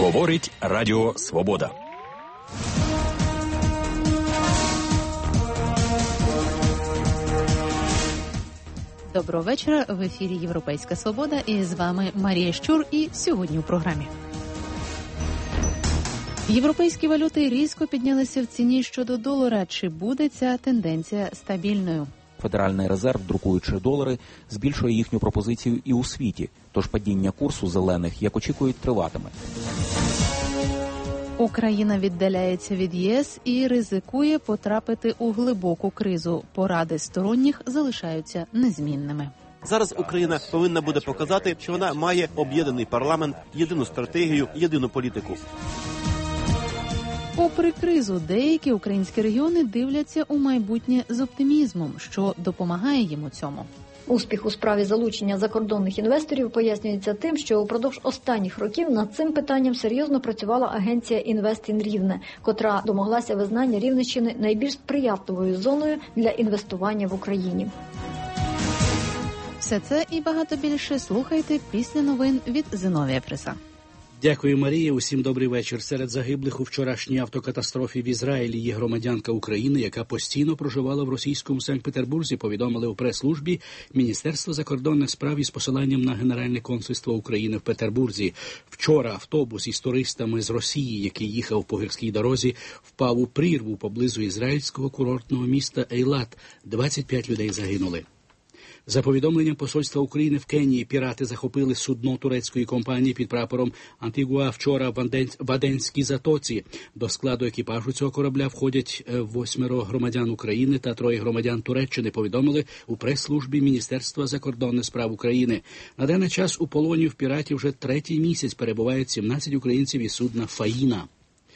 Говорить Радіо Свобода. Доброго вечора. В ефірі Європейська Свобода. І з вами Марія Щур. І сьогодні у програмі. Європейські валюти різко піднялися в ціні щодо долара. Чи буде ця тенденція стабільною? Федеральний резерв, друкуючи долари, збільшує їхню пропозицію і у світі. Тож падіння курсу зелених, як очікують, триватиме. Україна віддаляється від ЄС і ризикує потрапити у глибоку кризу. Поради сторонніх залишаються незмінними. Зараз Україна повинна буде показати, що вона має об'єднаний парламент, єдину стратегію, єдину політику. Попри кризу, деякі українські регіони дивляться у майбутнє з оптимізмом, що допомагає їм у цьому. Успіх у справі залучення закордонних інвесторів пояснюється тим, що упродовж останніх років над цим питанням серйозно працювала агенція «Інвестін Рівне», котра домоглася визнання Рівненщини найбільш сприятливою зоною для інвестування в Україні. Все це і багато більше слухайте після новин від Зиновія Фриса. Дякую, Марія. Усім добрий вечір. Серед загиблих у вчорашній автокатастрофі в Ізраїлі є громадянка України, яка постійно проживала в російському Санкт-Петербурзі, повідомили у прес-службі Міністерства закордонних справ із посиланням на Генеральне консульство України в Петербурзі. Вчора автобус із туристами з Росії, який їхав по гірській дорозі, впав у прірву поблизу ізраїльського курортного міста Ейлат. 25 людей загинули. За повідомленням посольства України в Кенії, пірати захопили судно турецької компанії під прапором «Антигуа» вчора в Аденській затоці. До складу екіпажу цього корабля входять 8 громадян України та 3 громадян Туреччини, повідомили у прес-службі Міністерства закордонних справ України. На даний час у полоні в піратів вже 3-й місяць перебувають 17 українців із судна «Фаїна».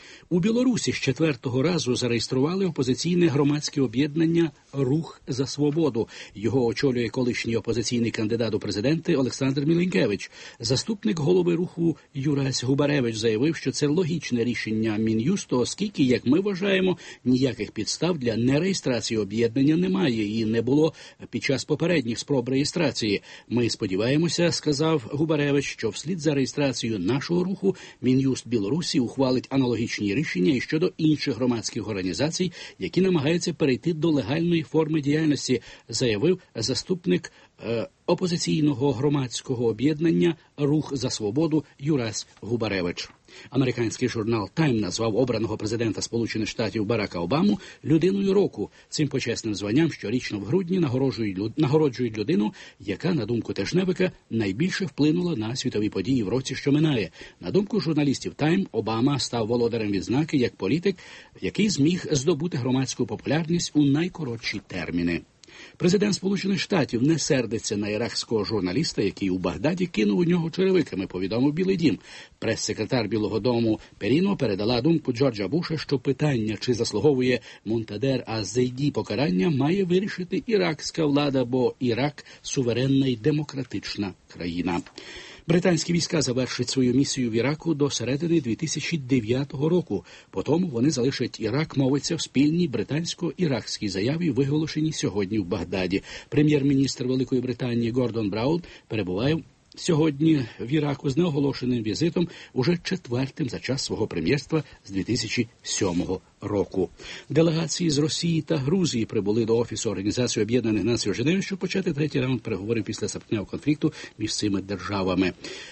У Білорусі з 4-го разу зареєстрували опозиційне громадське об'єднання «Рух за свободу». Його очолює колишній опозиційний кандидат у президенти Олександр Міленкевич. Заступник голови руху Юрась Губаревич заявив, що це логічне рішення Мін'юсту, оскільки, як ми вважаємо, ніяких підстав для нереєстрації об'єднання немає і не було під час попередніх спроб реєстрації. Ми сподіваємося, сказав Губаревич, що вслід за реєстрацією нашого руху Мін'юст Білорусі ухвалить аналогічні рішення і щодо інших громадських організацій, які намагаються перейти до легальної форми діяльності, заявив заступник опозиційного громадського об'єднання «Рух за свободу» Юрась Губаревич. Американський журнал «Тайм» назвав обраного президента Сполучених Штатів Барака Обаму людиною року. Цим почесним званням щорічно в грудні нагороджують людину, яка, на думку тижневика, найбільше вплинула на світові події в році, що минає. На думку журналістів «Тайм», Обама став володарем відзнаки як політик, який зміг здобути громадську популярність у найкоротші терміни. Президент Сполучених Штатів не сердиться на іракського журналіста, який у Багдаді кинув у нього черевиками, повідомив Білий дім. Прес-секретар Білого дому Періно передала думку Джорджа Буша, що питання, чи заслуговує Монтадер аз-Зейді покарання, має вирішити іракська влада, бо Ірак – суверенна і демократична країна. Британські війська завершать свою місію в Іраку до середини 2009 року. Потім вони залишать Ірак, мовиться в спільній британсько-іракській заяві, виголошеній сьогодні в Багдаді. Прем'єр-міністр Великої Британії Гордон Браун перебуває сьогодні в Іраку з неоголошеним візитом, уже 4-тим за час свого прем'єрства з 2007 року. Делегації з Росії та Грузії прибули до Офісу Організації Об'єднаних Націй у Женеві, щоб почати 3-й раунд переговорів після серпневого конфлікту між цими державами.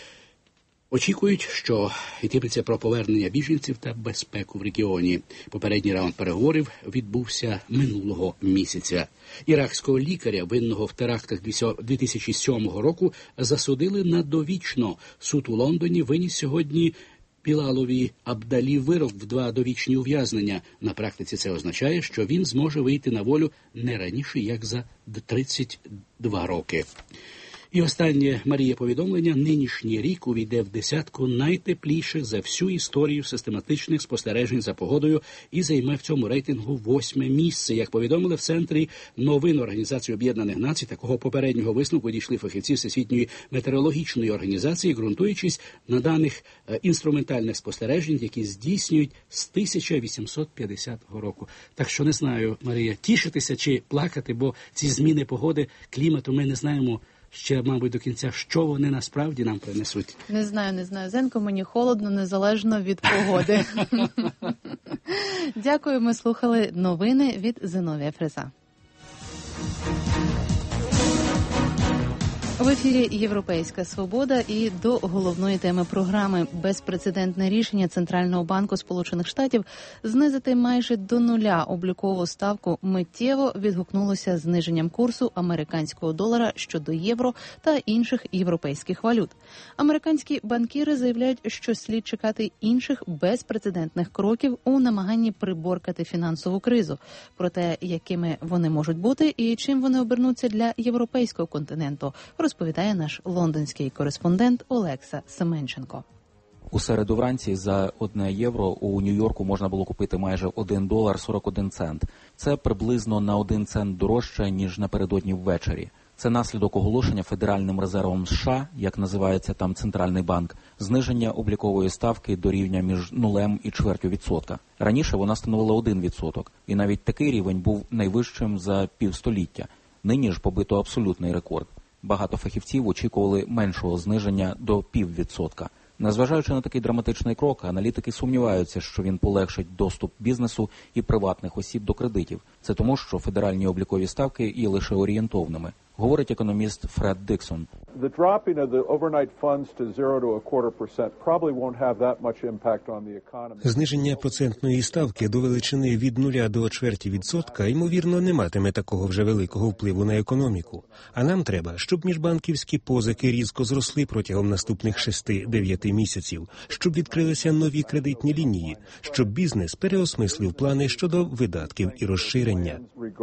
Очікують, що йтиметься про повернення біженців та безпеку в регіоні. Попередній раунд переговорів відбувся минулого місяця. Іракського лікаря, винного в терактах 2007 року, засудили на довічно. Суд у Лондоні виніс сьогодні Білалові Абдалі вирок в 2 довічні ув'язнення. На практиці це означає, що він зможе вийти на волю не раніше, як за 32 роки. І останнє, Марія, повідомлення. Нинішній рік увійде в десятку найтепліших за всю історію систематичних спостережень за погодою і займе в цьому рейтингу 8-ме місце. Як повідомили в Центрі новин Організації Об'єднаних Націй, такого попереднього висновку дійшли фахівці Всесвітньої метеорологічної організації, ґрунтуючись на даних інструментальних спостережень, які здійснюють з 1850 року. Так що не знаю, Марія, тішитися чи плакати, бо ці зміни погоди, клімату ми не знаємо, ще, мабуть, до кінця, що вони насправді нам принесуть. Не знаю. Зенко, мені холодно, незалежно від погоди. Дякую, ми слухали новини від Зиновія Фреза. В ефірі «Європейська свобода» і до головної теми програми. Безпрецедентне рішення Центрального банку Сполучених Штатів знизити майже до нуля облікову ставку миттєво відгукнулося зниженням курсу американського долара щодо євро та інших європейських валют. Американські банкіри заявляють, що слід чекати інших безпрецедентних кроків у намаганні приборкати фінансову кризу. Про те, якими вони можуть бути і чим вони обернуться для європейського континенту, розповідає наш лондонський кореспондент Олекса Семенченко. У середу вранці за 1 євро у Нью-Йорку можна було купити майже $1.41. Це приблизно на 1 цент дорожче, ніж напередодні ввечері. Це наслідок оголошення Федеральним резервом США, як називається там Центральний банк, зниження облікової ставки до рівня між 0 і чвертю відсотка. Раніше вона становила 1%, і навіть такий рівень був найвищим за півстоліття. Нині ж побито абсолютний рекорд. Багато фахівців очікували меншого зниження до 0,5%. Незважаючи на такий драматичний крок, аналітики сумніваються, що він полегшить доступ бізнесу і приватних осіб до кредитів. Це тому, що федеральні облікові ставки є лише орієнтовними, говорить економіст Фред Диксон. Зниження процентної ставки до величини від 0 до чверті відсотка, ймовірно, не матиме такого вже великого впливу на економіку. А нам треба, щоб міжбанківські позики різко зросли протягом наступних 6-9 місяців, щоб відкрилися нові кредитні лінії, щоб бізнес переосмислив плани щодо видатків і розширення.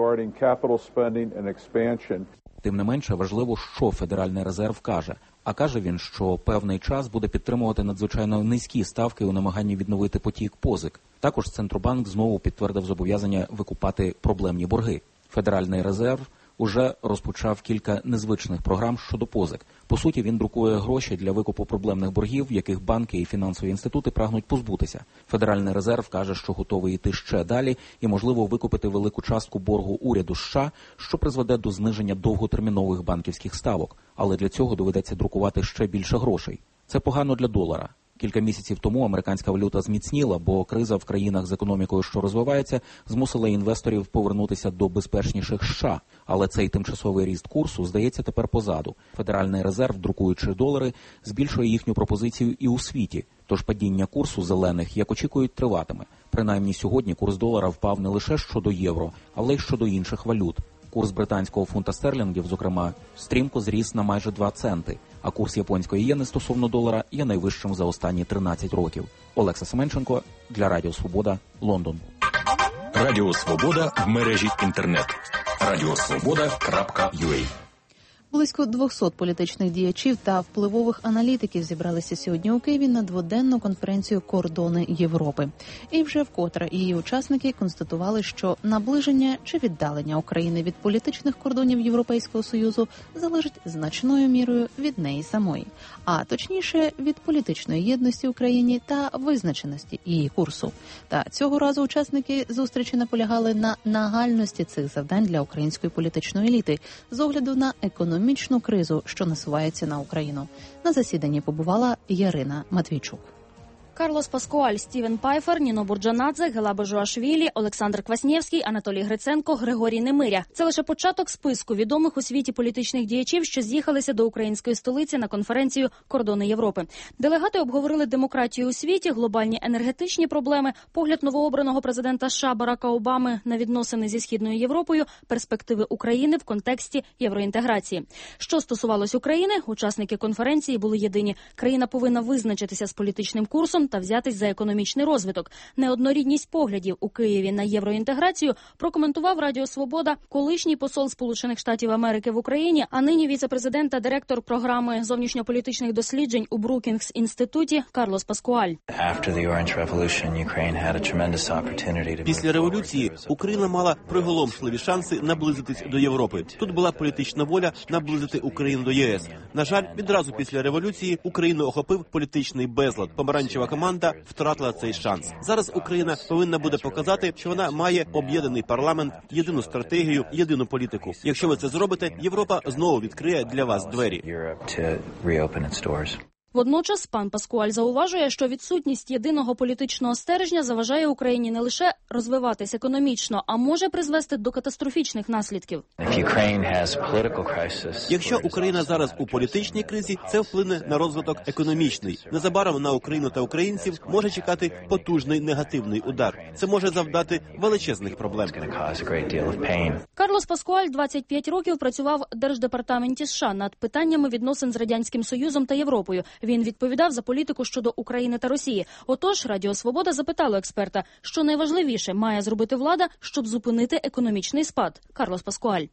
Тим не менше, важливо, що Федеральний резерв каже. А каже він, що певний час буде підтримувати надзвичайно низькі ставки у намаганні відновити потік позик. Також Центробанк знову підтвердив зобов'язання викупати проблемні борги. Федеральний резерв уже розпочав кілька незвичних програм щодо позик. По суті, він друкує гроші для викупу проблемних боргів, яких банки і фінансові інститути прагнуть позбутися. Федеральний резерв каже, що готовий йти ще далі і, можливо, викупити велику частку боргу уряду США, що призведе до зниження довготермінових банківських ставок. Але для цього доведеться друкувати ще більше грошей. Це погано для долара. Кілька місяців тому американська валюта зміцніла, бо криза в країнах з економікою, що розвивається, змусила інвесторів повернутися до безпечніших США. Але цей тимчасовий ріст курсу, здається, тепер позаду. Федеральний резерв, друкуючи долари, збільшує їхню пропозицію і у світі. Тож падіння курсу зелених, як очікують, триватиме. Принаймні сьогодні курс долара впав не лише щодо євро, але й щодо інших валют. Курс британського фунта стерлінгів, зокрема, стрімко зріс на майже 2 центи, а курс японської єни стосовно долара є найвищим за останні 13 років. Олекса Семенченко для Радіо Свобода, Лондон. Радіо Свобода в мережі інтернет. radiosvoboda.ua. Близько 200 політичних діячів та впливових аналітиків зібралися сьогодні у Києві на дводенну конференцію «Кордони Європи». І вже вкотре її учасники констатували, що наближення чи віддалення України від політичних кордонів Європейського Союзу залежить значною мірою від неї самої, а точніше від політичної єдності України та визначеності її курсу. Та цього разу учасники зустрічі наполягали на нагальності цих завдань для української політичної еліти з огляду на економічну кризу, що насувається на Україну. На засіданні побувала Ярина Матвійчук. Карлос Паскуаль, Стівен Пайфер, Ніно Бурджанадзе, Гела Бежуашвілі, Олександр Кваснєвський, Анатолій Гриценко, Григорій Немиря. Це лише початок списку відомих у світі політичних діячів, що з'їхалися до української столиці на конференцію «Кордони Європи». Делегати обговорили демократію у світі, глобальні енергетичні проблеми, погляд новообраного президента США Барака Обами на відносини зі Східною Європою, перспективи України в контексті євроінтеграції. Що стосувалось України, учасники конференції були єдині. Країна повинна визначитися з політичним курсом та взятись за економічний розвиток. Неоднорідність поглядів у Києві на євроінтеграцію прокоментував Радіо Свобода колишній посол Сполучених Штатів Америки в Україні, а нині віце-президент та директор програми зовнішньополітичних досліджень у Брукінгс-інституті Карлос Паскуаль. Після революції Україна мала приголомшливі шанси наблизитись до Європи. Тут була політична воля наблизити Україну до ЄС. На жаль, відразу після революції Україну охопив політичний безлад. Помаранчева команда втратила цей шанс. Зараз Україна повинна буде показати, що вона має об'єднаний парламент, єдину стратегію, єдину політику. Якщо ви це зробите, Європа знову відкриє для вас двері. Водночас пан Паскуаль зауважує, що відсутність єдиного політичного стержня заважає Україні не лише розвиватись економічно, а може призвести до катастрофічних наслідків. Якщо Україна зараз у політичній кризі, це вплине на розвиток економічний. Незабаром на Україну та українців може чекати потужний негативний удар. Це може завдати величезних проблем. Карлос Паскуаль 25 років працював в Держдепартаменті США над питаннями відносин з Радянським Союзом та Європою. Він відповідав за політику щодо України та Росії. Отож, Радіо Свобода запитало експерта, що найважливіше має зробити влада, щоб зупинити економічний спад. Карлос Паскуаль.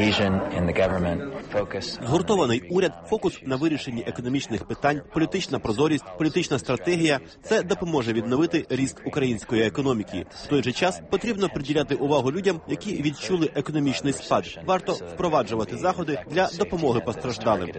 Згуртований уряд, фокус на вирішенні економічних питань, політична прозорість, політична стратегія – це допоможе відновити ріст української економіки. В той же час потрібно приділяти увагу людям, які відчули економічний спад. Варто впроваджувати заходи для допомоги постраждалим.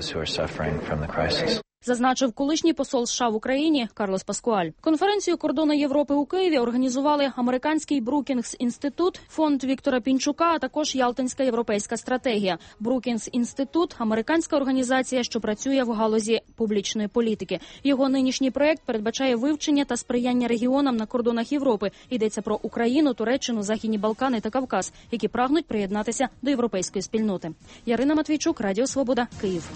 Зазначив колишній посол США в Україні Карлос Паскуаль. Конференцію кордону Європи у Києві організували американський Брукінгс-інститут, фонд Віктора Пінчука, а також Ялтинська європейська стратегія. Брукінгс-інститут – американська організація, що працює в галузі публічної політики. Його нинішній проект передбачає вивчення та сприяння регіонам на кордонах Європи. Йдеться про Україну, Туреччину, Західні Балкани та Кавказ, які прагнуть приєднатися до європейської спільноти. Ярина Матвійчук, Радіо Свобода, Київ.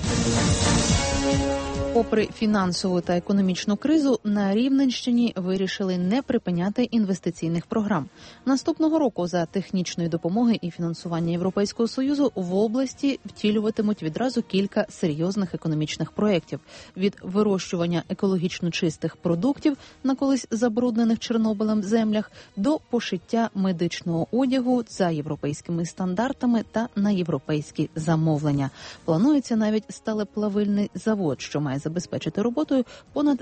Попри фінансову та економічну кризу, на Рівненщині вирішили не припиняти інвестиційних програм. Наступного року за технічної допомоги і фінансування Європейського Союзу в області втілюватимуть відразу кілька серйозних економічних проєктів. Від вирощування екологічно чистих продуктів на колись забруднених Чорнобилем землях до пошиття медичного одягу за європейськими стандартами та на європейські замовлення. Планується навіть сталеплавильний завод, що має забезпечити роботою понад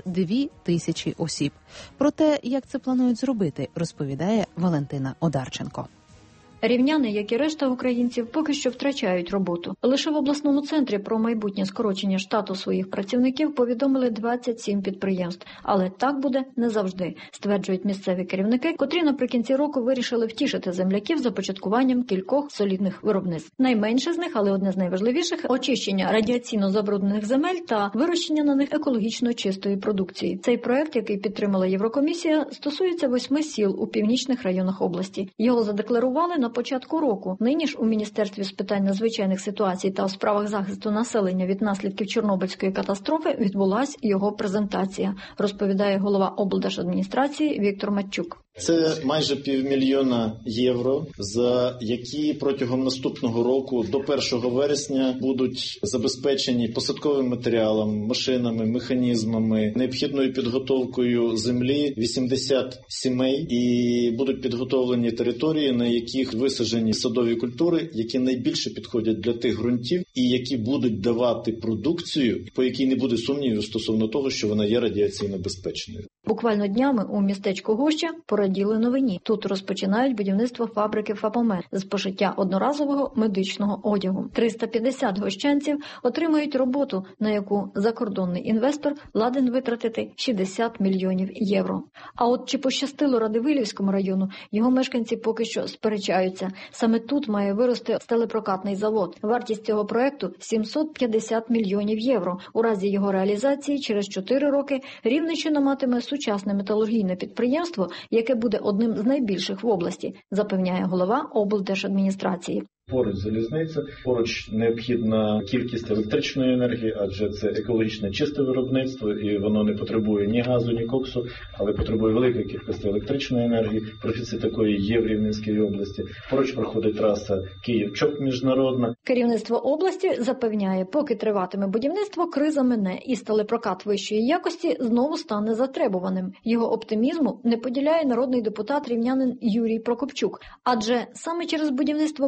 2000 осіб. Про те, як це планують зробити, розповідає Валентина Одарченко. Рівняни, як і решта українців, поки що втрачають роботу. Лише в обласному центрі про майбутнє скорочення штату своїх працівників повідомили 27 підприємств. Але так буде не завжди, стверджують місцеві керівники, котрі наприкінці року вирішили втішити земляків започаткуванням кількох солідних виробництв. Найменше з них, але одне з найважливіших – очищення радіаційно забруднених земель та вирощення на них екологічно чистої продукції. Цей проект, який підтримала Єврокомісія, стосується 8 сіл у північних районах області. Його задекларували на початку року. Нині ж у Міністерстві з питань надзвичайних ситуацій та у справах захисту населення від наслідків Чорнобильської катастрофи відбулась його презентація, розповідає голова облдержадміністрації Віктор Матчук. Це майже 500 000 євро, за які протягом наступного року до 1 вересня будуть забезпечені посадковим матеріалом, машинами, механізмами, необхідною підготовкою землі 80 сімей і будуть підготовлені території, на яких висаджені садові культури, які найбільше підходять для тих ґрунтів і які будуть давати продукцію, по якій не буде сумнівів стосовно того, що вона є радіаційно безпечною. Буквально днями у містечку Гуща пораділи новині. Тут розпочинають будівництво фабрики «Фабомед» з пошиття одноразового медичного одягу. 350 гощанців отримають роботу, на яку закордонний інвестор ладен витратити 60 мільйонів євро. А от чи пощастило Радивилівському району, його мешканці поки що сперечаються. Саме тут має вирости сталепрокатний завод. Вартість цього проекту – 750 мільйонів євро. У разі його реалізації через 4 роки Рівненщина матиме сучасне металургійне підприємство, яке буде одним з найбільших в області, запевняє голова облдержадміністрації. Поруч залізниця, поруч необхідна кількість електричної енергії, адже це екологічно чисте виробництво, і воно не потребує ні газу, ні коксу, але потребує великої кількості електричної енергії. Профіцит такої є в Рівненській області. Поруч проходить траса Київ-Чоп міжнародна. Керівництво області запевняє, поки триватиме будівництво, криза мине, і сталепрокат вищої якості знову стане затребуваним. Його оптимізму не поділяє народний депутат рівнянин Юрій Прокопчук, адже саме через будівництво подібних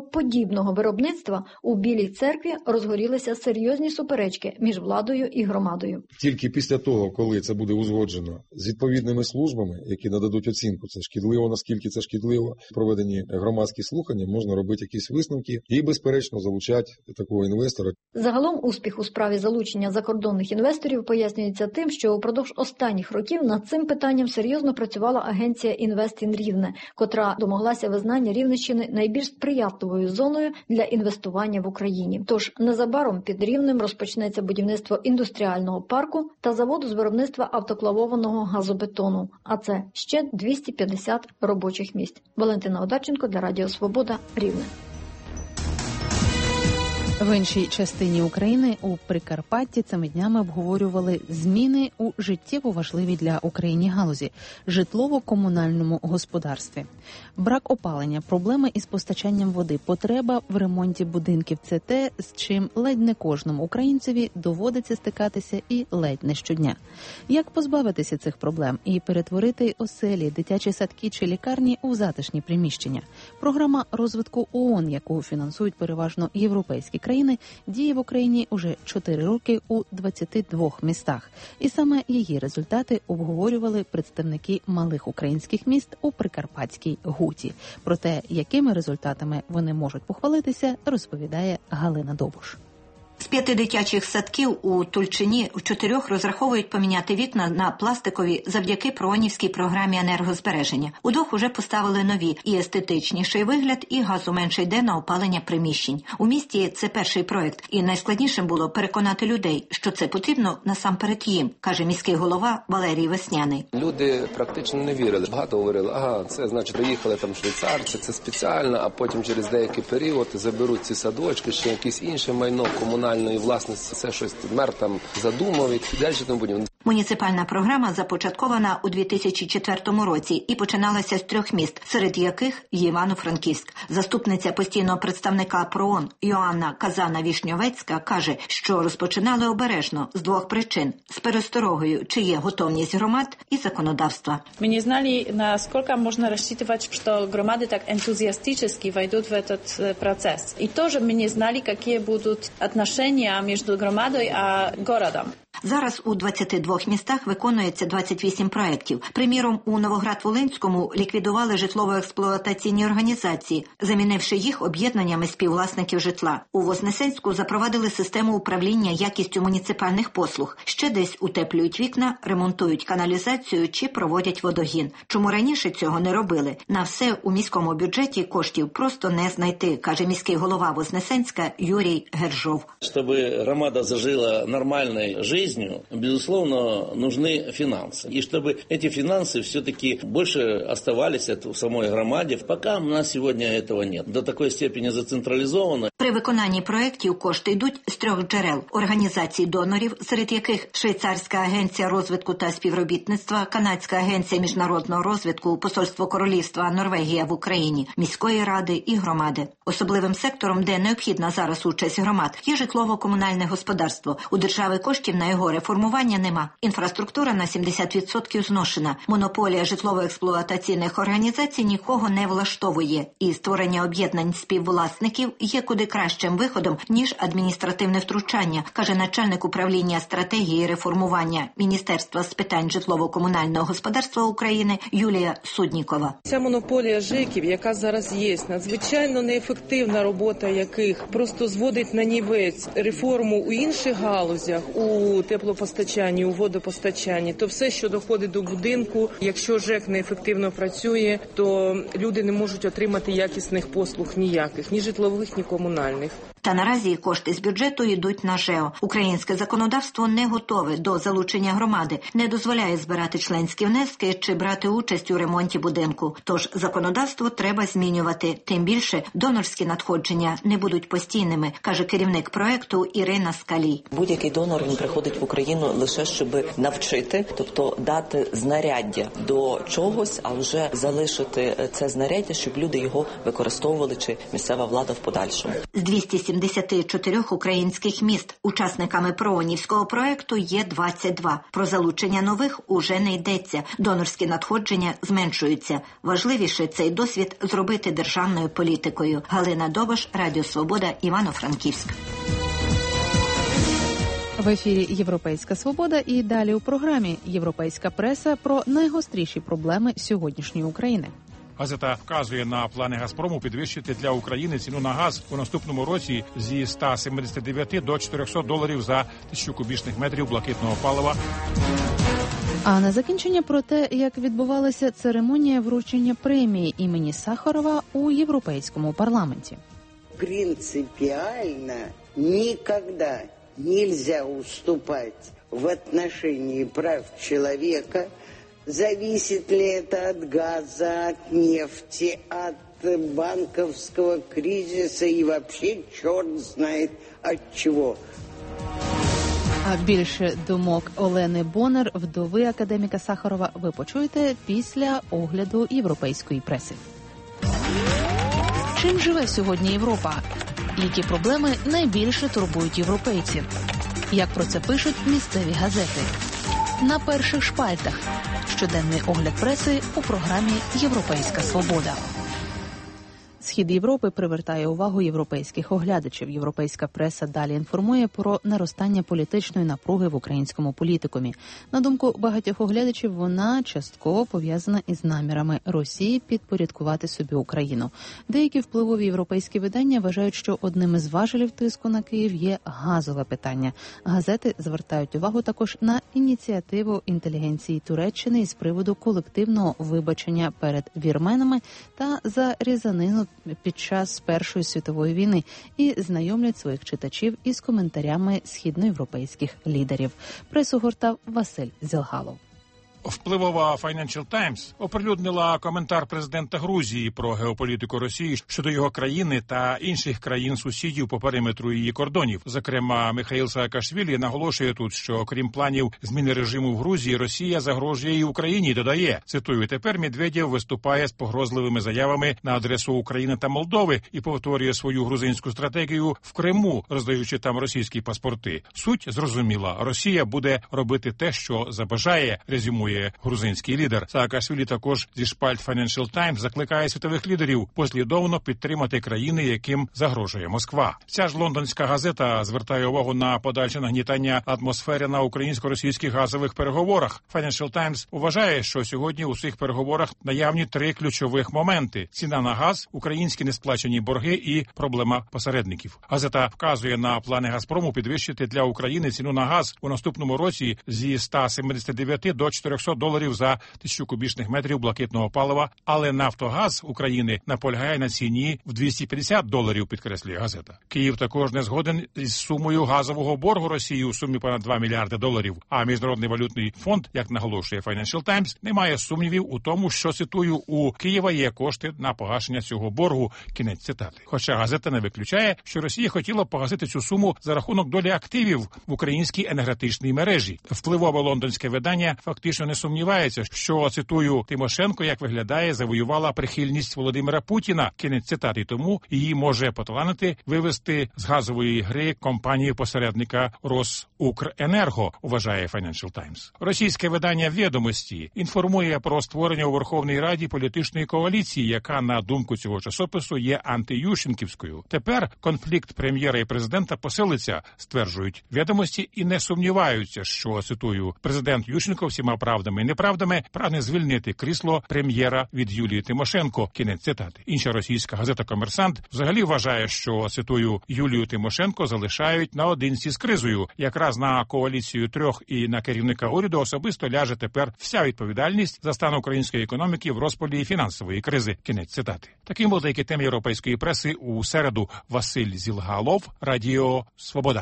потрібного виробництва, у Білій церкві розгорілися серйозні суперечки між владою і громадою. Тільки після того, коли це буде узгоджено з відповідними службами, які нададуть оцінку, це шкідливо, наскільки це шкідливо, проведені громадські слухання, можна робити якісь висновки і, безперечно, залучати такого інвестора. Загалом успіх у справі залучення закордонних інвесторів пояснюється тим, що упродовж останніх років над цим питанням серйозно працювала агенція «Інвест ін Рівне», котра домоглася визнання Рівненщини найбільш сприятливою зоною для інвестування в Україні. Тож незабаром під Рівнем розпочнеться будівництво індустріального парку та заводу з виробництва автоклавованого газобетону. А це ще 250 робочих місць. Валентина Одарченко для Радіо Свобода, Рівне. В іншій частині України у Прикарпатті цими днями обговорювали зміни у життєво важливій для України галузі – житлово-комунальному господарстві. Брак опалення, проблеми із постачанням води, потреба в ремонті будинків – це те, з чим ледь не кожному українцеві доводиться стикатися і ледь не щодня. Як позбавитися цих проблем і перетворити оселі, дитячі садки чи лікарні у затишні приміщення? Програма розвитку ООН, яку фінансують переважно європейські країни, діє в Україні уже 4 роки у 22 містах. І саме її результати обговорювали представники малих українських міст у Прикарпатській ГУТі. Про те, якими результатами вони можуть похвалитися, розповідає Галина Добуш. З 5 дитячих садків у Тульчині в 4 розраховують поміняти вікна на пластикові завдяки проонівській програмі енергозбереження. У 2 уже поставили нові і естетичніший вигляд, і газу менше йде на опалення приміщень. У місті це перший проект, і найскладнішим було переконати людей, що це потрібно насамперед їм, каже міський голова Валерій Весняний. Люди практично не вірили. Багато говорили, це значить приїхали там швейцарці, це спеціально, а потім через деякий період заберуть ці садочки, ще якесь інше майно комунальне власності, це щось мер там задумав і далі тому подібне. Муніципальна програма започаткована у 2004 році і починалася з 3 міст, серед яких є Івано-Франківськ. Заступниця постійного представника ПРООН Йоанна Казана-Вішньовецька каже, що розпочинали обережно з 2 причин – з пересторогою, чи є готовність громад і законодавства. Ми не знали, наскільки можна розчитувати, що громади так ентузіастично войдуть в этот процес. І теж ми не знали, які будуть відносини між громадою і городом. Зараз у 22 містах виконується 28 проєктів. Приміром, у Новоград-Волинському ліквідували житлово-експлуатаційні організації, замінивши їх об'єднаннями співвласників житла. У Вознесенську запровадили систему управління якістю муніципальних послуг. Ще десь утеплюють вікна, ремонтують каналізацію чи проводять водогін. Чому раніше цього не робили? На все у міському бюджеті коштів просто не знайти, каже міський голова Вознесенська Юрій Гержов. Щоб громада зажила нормальною життю, безусловно, нужны финансы. И чтобы эти финансы все-таки больше оставались в самой громаде. Пока у нас сегодня этого нет. До такой степени зацентрализовано. При виконанні проєктів кошти йдуть з 3 джерел – організацій донорів, серед яких Швейцарська агенція розвитку та співробітництва, Канадська агенція міжнародного розвитку, Посольство Королівства Норвегія в Україні, міської ради і громади. Особливим сектором, де необхідна зараз участь громад, є житлово-комунальне господарство. У держави коштів на його реформування нема. Інфраструктура на 70% зношена. Монополія житлово-експлуатаційних організацій нікого не влаштовує. І створення об'єднань співвласників є куди кращим виходом, ніж адміністративне втручання, каже начальник управління стратегії і реформування Міністерства з питань житлово-комунального господарства України Юлія Суднікова. Ця монополія ЖЕКів, яка зараз є, надзвичайно неефективна робота яких просто зводить на нівець реформу у інших галузях, у теплопостачанні, у водопостачанні, то все, що доходить до будинку, якщо ЖЕК неефективно працює, то люди не можуть отримати якісних послуг ніяких, ні житлових, ні комунальних. Та наразі кошти з бюджету йдуть на ЖЕО. Українське законодавство не готове до залучення громади, не дозволяє збирати членські внески чи брати участь у ремонті будинку. Тож законодавство треба змінювати. Тим більше донорські надходження не будуть постійними, каже керівник проекту Ірина Скалій. Будь-який донор він приходить в Україну лише щоб навчити, тобто дати знаряддя до чогось, а вже залишити це знаряддя, щоб люди його використовували чи місцева влада в подальшому. З 270 74 українських міст. Учасниками проонівського проекту є 22. Про залучення нових уже не йдеться. Донорські надходження зменшуються. Важливіше цей досвід зробити державною політикою. Галина Довбиш, Радіо Свобода, Івано-Франківськ. В ефірі «Європейська свобода» і далі у програмі «Європейська преса» про найгостріші проблеми сьогоднішньої України. Газета вказує на плани «Газпрому» підвищити для України ціну на газ у наступному році зі $179 до $400 за 1000 кубічних метрів блакитного палива. А на закінчення про те, як відбувалася церемонія вручення премії імені Сахарова у Європейському парламенті. Принципіально ніколи нельзя уступать в отношении прав человека. Зависит ли это от газа, от нефти, от банковского кризиса и вообще черт знает от чего. А більше думок Олени Бонар, вдови академіка Сахарова, ви почуєте після огляду європейської преси. Чим живе сьогодні Європа? Які проблеми найбільше турбують європейців? Як про це пишуть місцеві газети? На перших шпальтах. Щоденний огляд преси у програмі «Європейська свобода». Схід Європи привертає увагу європейських оглядачів. Європейська преса далі інформує про наростання політичної напруги в українському політикумі. На думку багатьох оглядачів, вона частково пов'язана із намірами Росії підпорядкувати собі Україну. Деякі впливові європейські видання вважають, що одним із важелів тиску на Київ є газове питання. Газети звертають увагу також на ініціативу інтелігенції Туреччини із приводу колективного вибачення перед вірменами та за різанину під час Першої світової війни і знайомлять своїх читачів із коментарями східноєвропейських лідерів. Пресу гортав Василь Зілгалов. Впливова Financial Times оприлюднила коментар президента Грузії про геополітику Росії щодо його країни та інших країн-сусідів по периметру її кордонів. Зокрема, Михаїл Саакашвілі наголошує тут, що крім планів зміни режиму в Грузії, Росія загрожує і Україні. Додає, цитую, тепер Медведєв виступає з погрозливими заявами на адресу України та Молдови і повторює свою грузинську стратегію в Криму, роздаючи там російські паспорти. Суть зрозуміла. Росія буде робити те, що забажає, резюмує грузинський лідер. Саакашвілі також зі шпальт Financial Times закликає світових лідерів послідовно підтримати країни, яким загрожує Москва. Ця ж лондонська газета звертає увагу на подальше нагнітання атмосфери на українсько-російських газових переговорах. Financial Times вважає, що сьогодні у цих переговорах наявні 3 ключових моменти: ціна на газ, українські несплачені борги і проблема посередників. Газета вказує на плани «Газпрому» підвищити для України ціну на газ у наступному році зі $179 до $400 за 1000 кубічних метрів блакитного палива, але Нафтогаз України наполягає на ціні в $250, підкреслює газета. Київ також не згоден із сумою газового боргу Росії у сумі понад $2 мільярди, а Міжнародний валютний фонд, як наголошує Financial Times, не має сумнівів у тому, що, цитую, у Києва є кошти на погашення цього боргу, кінець цитати. Хоча газета не виключає, що Росія хотіла погасити цю суму за рахунок долі активів в українській енергетичній мережі. Впливове лондонське видання фактично не сумнівається, що, цитую, Тимошенко, як виглядає, завоювала прихильність Володимира Путіна, кінець цитати, тому її може поталанити вивести з газової гри компанію-посередника Росукренерго, вважає Financial Times. Російське видання «Відомості» інформує про створення у Верховній Раді політичної коаліції, яка, на думку цього часопису, є антиющенківською. Тепер конфлікт прем'єра і президента посилиться, стверджують «Відомості», і не сумніваються, що, цитую, президент Ющенко всіма правдами і неправдами прагне звільнити крісло прем'єра від Юлії Тимошенко, кінець цитати. Інша російська газета «Комерсант» взагалі вважає, що, цитую, Юлію Тимошенко залишають наодинці з кризою. Якраз на коаліцію 3 і на керівника уряду особисто ляже тепер вся відповідальність за стан української економіки в розпалі фінансової кризи, кінець цитати. Таким були деякі теми європейської преси у середу. Василь Зілгалов, Радіо Свобода.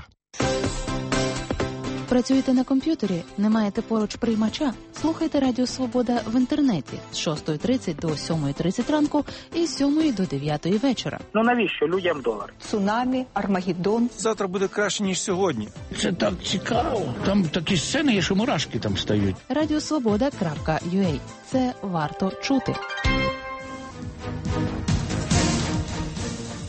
Працюєте на комп'ютері? Не маєте поруч приймача? Слухайте Радіо Свобода в інтернеті з 6:30 до 7:30 ранку і з 7 до 9 вечора. Ну навіщо людям долар? Цунамі, Армагеддон. Завтра буде краще, ніж сьогодні. Це так цікаво. Там такі сцени є, що мурашки там стають. Радіосвобода.ua. Це варто чути.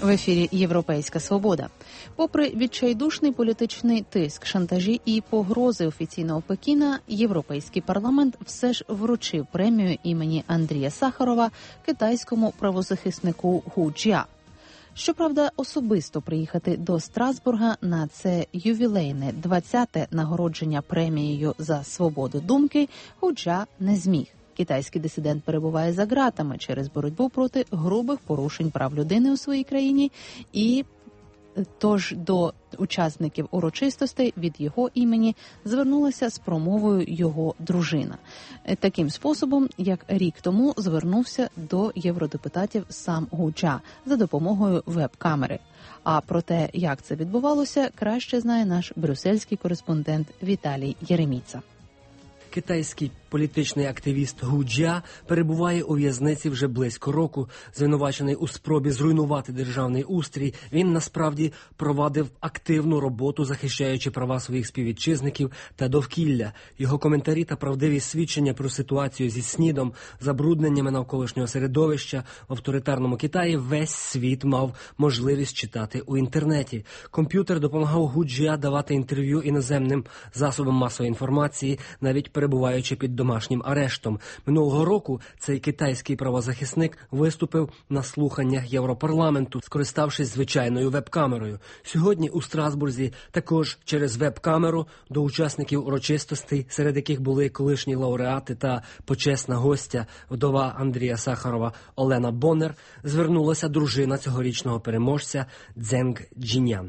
В ефірі «Європейська свобода». Попри відчайдушний політичний тиск, шантажі і погрози офіційного Пекіна, Європейський парламент все ж вручив премію імені Андрія Сахарова китайському правозахиснику Гу Джia. Щоправда, особисто приїхати до Страсбурга на це ювілейне 20-те нагородження премією за свободу думки Гу Джia не зміг. Китайський дисидент перебуває за ґратами через боротьбу проти грубих порушень прав людини у своїй країні, і тож до учасників урочистостей від його імені звернулася з промовою його дружина. Таким способом, як рік тому звернувся до євродепутатів сам Гу Джia за допомогою веб-камери. А про те, як це відбувалося, краще знає наш брюссельський кореспондент Віталій Єреміца. Китайський політичний активіст Гу Джia перебуває у в'язниці вже близько року. Звинувачений у спробі зруйнувати державний устрій, він насправді провадив активну роботу, захищаючи права своїх співвітчизників та довкілля. Його коментарі та правдиві свідчення про ситуацію зі СНІДом, забрудненнями навколишнього середовища в авторитарному Китаї весь світ мав можливість читати у інтернеті. Комп'ютер допомагав Гу Джia давати інтерв'ю іноземним засобам масової інформації, навіть перебуваючи під домашнім арештом. Минулого року цей китайський правозахисник виступив на слуханнях Європарламенту, скориставшись звичайною веб-камерою. Сьогодні у Страсбурзі також через веб-камеру до учасників урочистостей, серед яких були колишні лауреати та почесна гостя, вдова Андрія Сахарова Олена Боннер, звернулася дружина цьогорічного переможця Цзенг Джінян.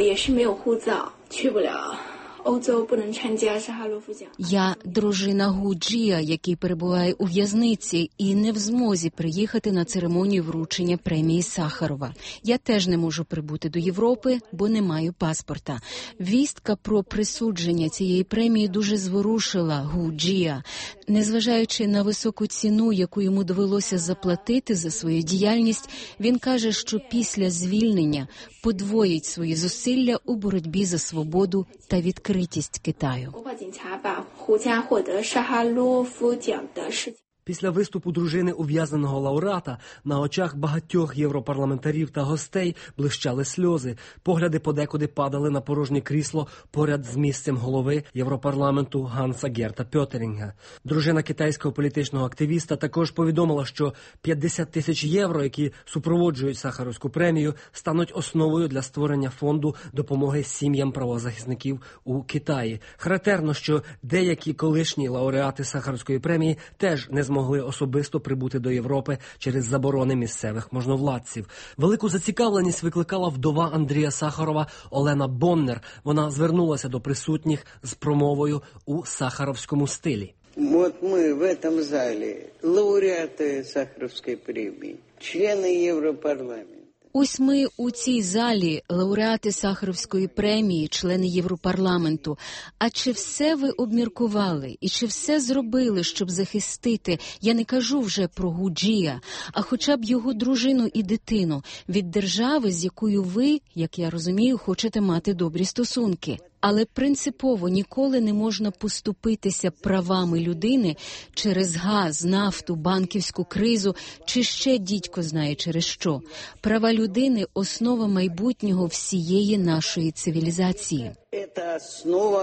Я дружина Гу Джia, який перебуває у в'язниці і не в змозі приїхати на церемонію вручення премії Сахарова. Я теж не можу прибути до Європи, бо не маю паспорта. Вістка про присудження цієї премії дуже зворушила Гу Джia. Незважаючи на високу ціну, яку йому довелося заплатити за свою діяльність, він каже, що після звільнення подвоїть свої зусилля у боротьбі за свободу та відкритість Китаю. Після виступу дружини ув'язненого лауреата на очах багатьох європарламентарів та гостей блищали сльози. Погляди подекуди падали на порожнє крісло поряд з місцем голови Європарламенту Ганса Герта Пьотерінга. Дружина китайського політичного активіста також повідомила, що 50 тисяч євро, які супроводжують Сахаровську премію, стануть основою для створення фонду допомоги сім'ям правозахисників у Китаї. Характерно, що деякі колишні лауреати Сахаровської премії теж не змогли особисто прибути до Європи через заборони місцевих можновладців. Велику зацікавленість викликала вдова Андрія Сахарова Олена Боннер. Вона звернулася до присутніх з промовою у сахаровському стилі. Вот мы в этом зале лауреаты Сахаровской премии, члены Европарламента. Ось ми у цій залі, лауреати Сахаровської премії, члени Європарламенту. А чи все ви обміркували і чи все зробили, щоб захистити, я не кажу вже про Гу Джia, а хоча б його дружину і дитину від держави, з якою ви, як я розумію, хочете мати добрі стосунки? Але принципово ніколи не можна поступитися правами людини через газ, нафту, банківську кризу, чи ще дідько знає через що. Права людини – основа майбутнього всієї нашої цивілізації. Це основа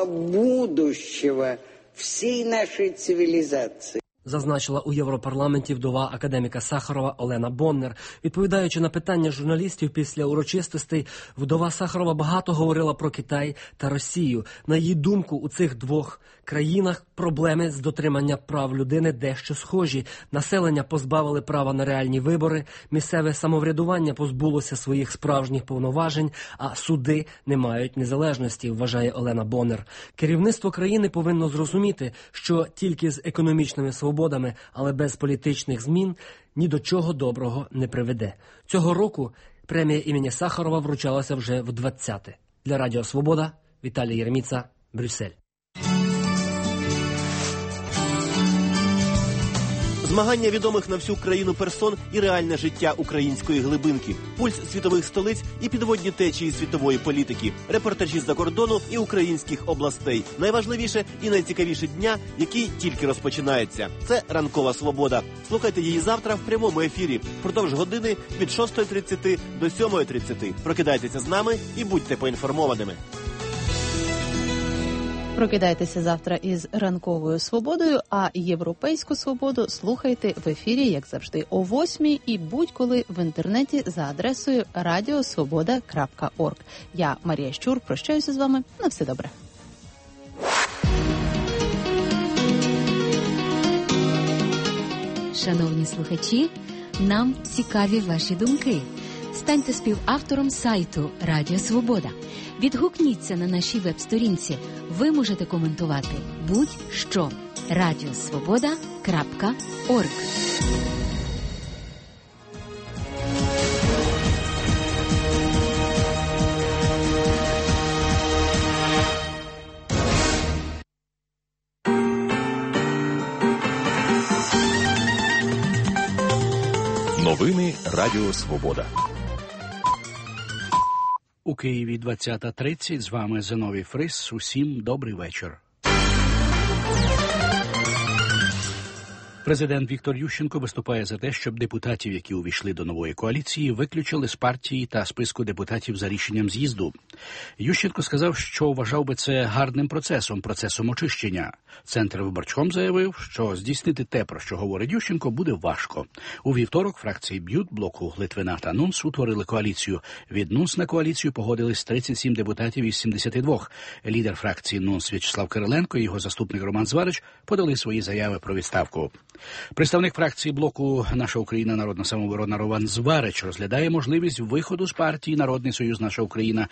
будущого всієї нашої цивілізації. Зазначила у Європарламенті вдова академіка Сахарова Олена Боннер. Відповідаючи на питання журналістів після урочистостей, вдова Сахарова багато говорила про Китай та Росію. На її думку, у цих двох країнах проблеми з дотримання прав людини дещо схожі. Населення позбавили права на реальні вибори, місцеве самоврядування позбулося своїх справжніх повноважень, а суди не мають незалежності, вважає Олена Боннер. Керівництво країни повинно зрозуміти, що тільки з економічними свободами, але без політичних змін ні до чого доброго не приведе. Цього року премія імені Сахарова вручалася вже в 20-те. Для Радіо Свобода, Віталій Єреміца, Брюссель. З Змагання відомих на всю країну персон і реальне життя української глибинки, пульс світових столиць і підводні течії світової політики, репортажі з-за кордону і українських областей. Найважливіше і найцікавіше дня, який тільки розпочинається. Це «Ранкова свобода». Слухайте її завтра в прямому ефірі. Впродовж години від 6:30 до 7:30. Прокидайтеся з нами і будьте поінформованими. Прокидайтеся завтра із «Ранковою свободою», а «Європейську свободу» слухайте в ефірі, як завжди, о 8:00 і будь-коли в інтернеті за адресою radiosvoboda.org. Я, Марія Щур, прощаюся з вами. На все добре. Шановні слухачі, нам цікаві ваші думки. Станьте співавтором сайту Радіо Свобода. Відгукніться на нашій веб-сторінці. Ви можете коментувати будь-що. radiosvoboda.org. Новини Радіо Свобода. У Києві 20:30. З вами Зиновій Фрис. Усім добрий вечір. Президент Віктор Ющенко виступає за те, щоб депутатів, які увійшли до нової коаліції, виключили з партії та списку депутатів за рішенням з'їзду. Ющенко сказав, що вважав би це гарним процесом очищення. Центр виборчком заявив, що здійснити те, про що говорить Ющенко, буде важко. У вівторок фракції БЮТ, блоку Литвина та НУНС утворили коаліцію. Від НУНС на коаліцію погодились 37 депутатів із 72. Лідер фракції НУНС В'ячеслав Кириленко і його заступник Роман Зварич подали свої заяви про відставку. Представник фракції блоку «Наша Україна. Народна самооборона» Роман Зварич розглядає можливість виходу з партії «Народний Союз. Наша Україна».